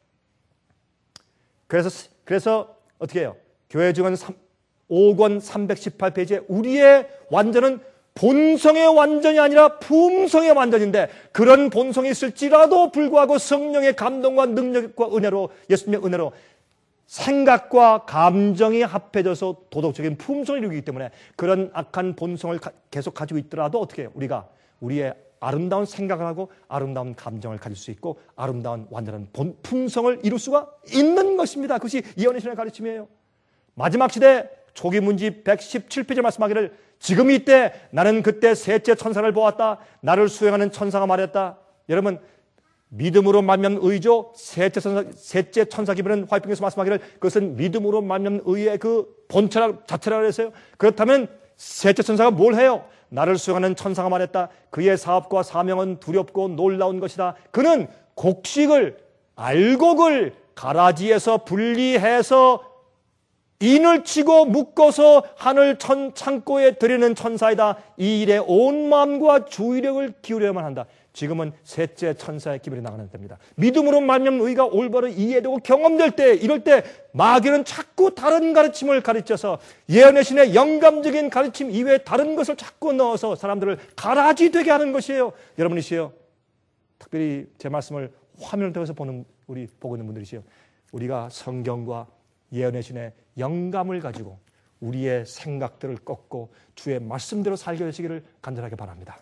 그래서, 그래서 어떻게 해요? 교회 증언 오 권 삼백십팔 페이지에 우리의 완전은 본성의 완전이 아니라 품성의 완전인데 그런 본성이 있을지라도 불구하고 성령의 감동과 능력과 은혜로, 예수님의 은혜로 생각과 감정이 합해져서 도덕적인 품성을 이루기 때문에 그런 악한 본성을 계속 가지고 있더라도 어떻게 해요? 우리가 우리의 아름다운 생각을 하고 아름다운 감정을 가질 수 있고 아름다운 완전한 본, 품성을 이룰 수가 있는 것입니다. 그것이 예언의 신의 가르침이에요. 마지막 시대 초기 문지 백십칠 페이지 말씀하기를 지금 이때 나는 그때 셋째 천사를 보았다. 나를 수행하는 천사가 말했다. 여러분, 믿음으로 말미암는 의죠. 셋째 천사, 셋째 천사 기분은 화이팅에서 말씀하기를 그것은 믿음으로 말미암는 의의 그 본체라 자체라고 했어요. 그렇다면 셋째 천사가 뭘 해요? 나를 수행하는 천사가 말했다. 그의 사업과 사명은 두렵고 놀라운 것이다. 그는 곡식을 알곡을 가라지에서 분리해서 인을 치고 묶어서 하늘 천, 창고에 들이는 천사이다. 이 일에 온 마음과 주의력을 기울여야만 한다. 지금은 셋째 천사의 기별이 나가는 때입니다. 믿음으로 말미암는 의가 올바로 이해되고 경험될 때, 이럴 때 마귀는 자꾸 다른 가르침을 가르쳐서 예언의 신의 영감적인 가르침 이외에 다른 것을 자꾸 넣어서 사람들을 가라지 되게 하는 것이에요. 여러분이시여, 특별히 제 말씀을 화면을 통해서 보는 우리 보고 있는 분들이시여, 우리가 성경과 예언의 신의 영감을 가지고 우리의 생각들을 꺾고 주의 말씀대로 살게 되시기를 간절하게 바랍니다.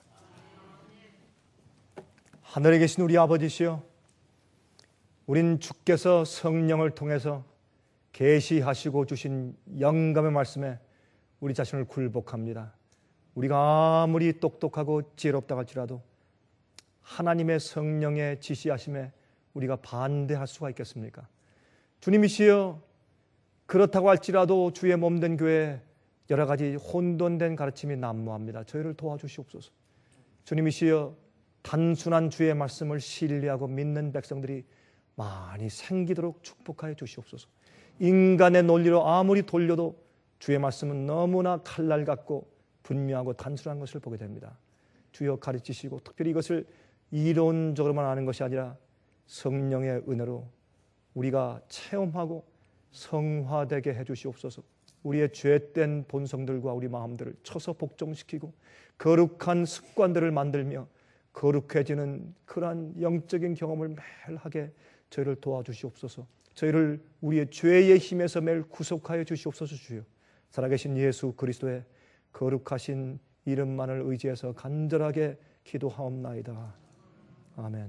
하늘에 계신 우리 아버지시여, 우린 주께서 성령을 통해서 계시하시고 주신 영감의 말씀에 우리 자신을 굴복합니다. 우리가 아무리 똑똑하고 지혜롭다 할지라도 하나님의 성령의 지시하심에 우리가 반대할 수가 있겠습니까? 주님이시여, 그렇다고 할지라도 주의 몸된 교회에 여러 가지 혼돈된 가르침이 난무합니다. 저희를 도와주시옵소서. 주님이시여, 단순한 주의 말씀을 신뢰하고 믿는 백성들이 많이 생기도록 축복하여 주시옵소서. 인간의 논리로 아무리 돌려도 주의 말씀은 너무나 칼날 같고 분명하고 단순한 것을 보게 됩니다. 주여 가르치시고 특별히 이것을 이론적으로만 아는 것이 아니라 성령의 은혜로 우리가 체험하고 성화되게 해주시옵소서. 우리의 죄된 본성들과 우리 마음들을 쳐서 복종시키고 거룩한 습관들을 만들며 거룩해지는 그러한 영적인 경험을 매일 하게 저희를 도와주시옵소서. 저희를 우리의 죄의 힘에서 매일 구속하여 주시옵소서. 주여, 살아계신 예수 그리스도의 거룩하신 이름만을 의지해서 간절하게 기도하옵나이다. 아멘.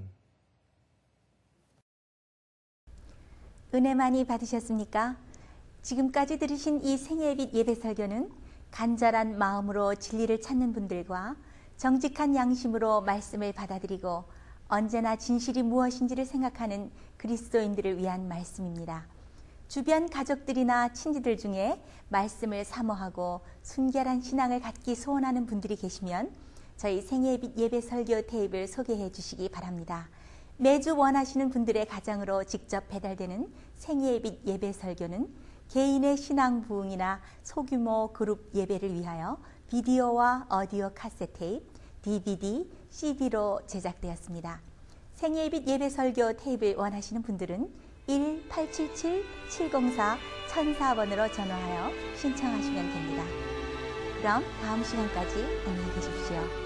은혜 많이 받으셨습니까? 지금까지 들으신 이 생애빛 예배 설교는 간절한 마음으로 진리를 찾는 분들과 정직한 양심으로 말씀을 받아들이고 언제나 진실이 무엇인지를 생각하는 그리스도인들을 위한 말씀입니다. 주변 가족들이나 친지들 중에 말씀을 사모하고 순결한 신앙을 갖기 소원하는 분들이 계시면 저희 생애빛 예배 설교 테이프를 소개해 주시기 바랍니다. 매주 원하시는 분들의 가정으로 직접 배달되는 생애빛 예배 설교는 개인의 신앙 부흥이나 소규모 그룹 예배를 위하여 비디오와 오디오 카세트 테이프, 디비디, 씨디로 제작되었습니다. 생애빛 예배 설교 테이프를 원하시는 분들은 일 팔칠칠 칠공사 천사 번으로 전화하여 신청하시면 됩니다. 그럼 다음 시간까지 안녕히 계십시오.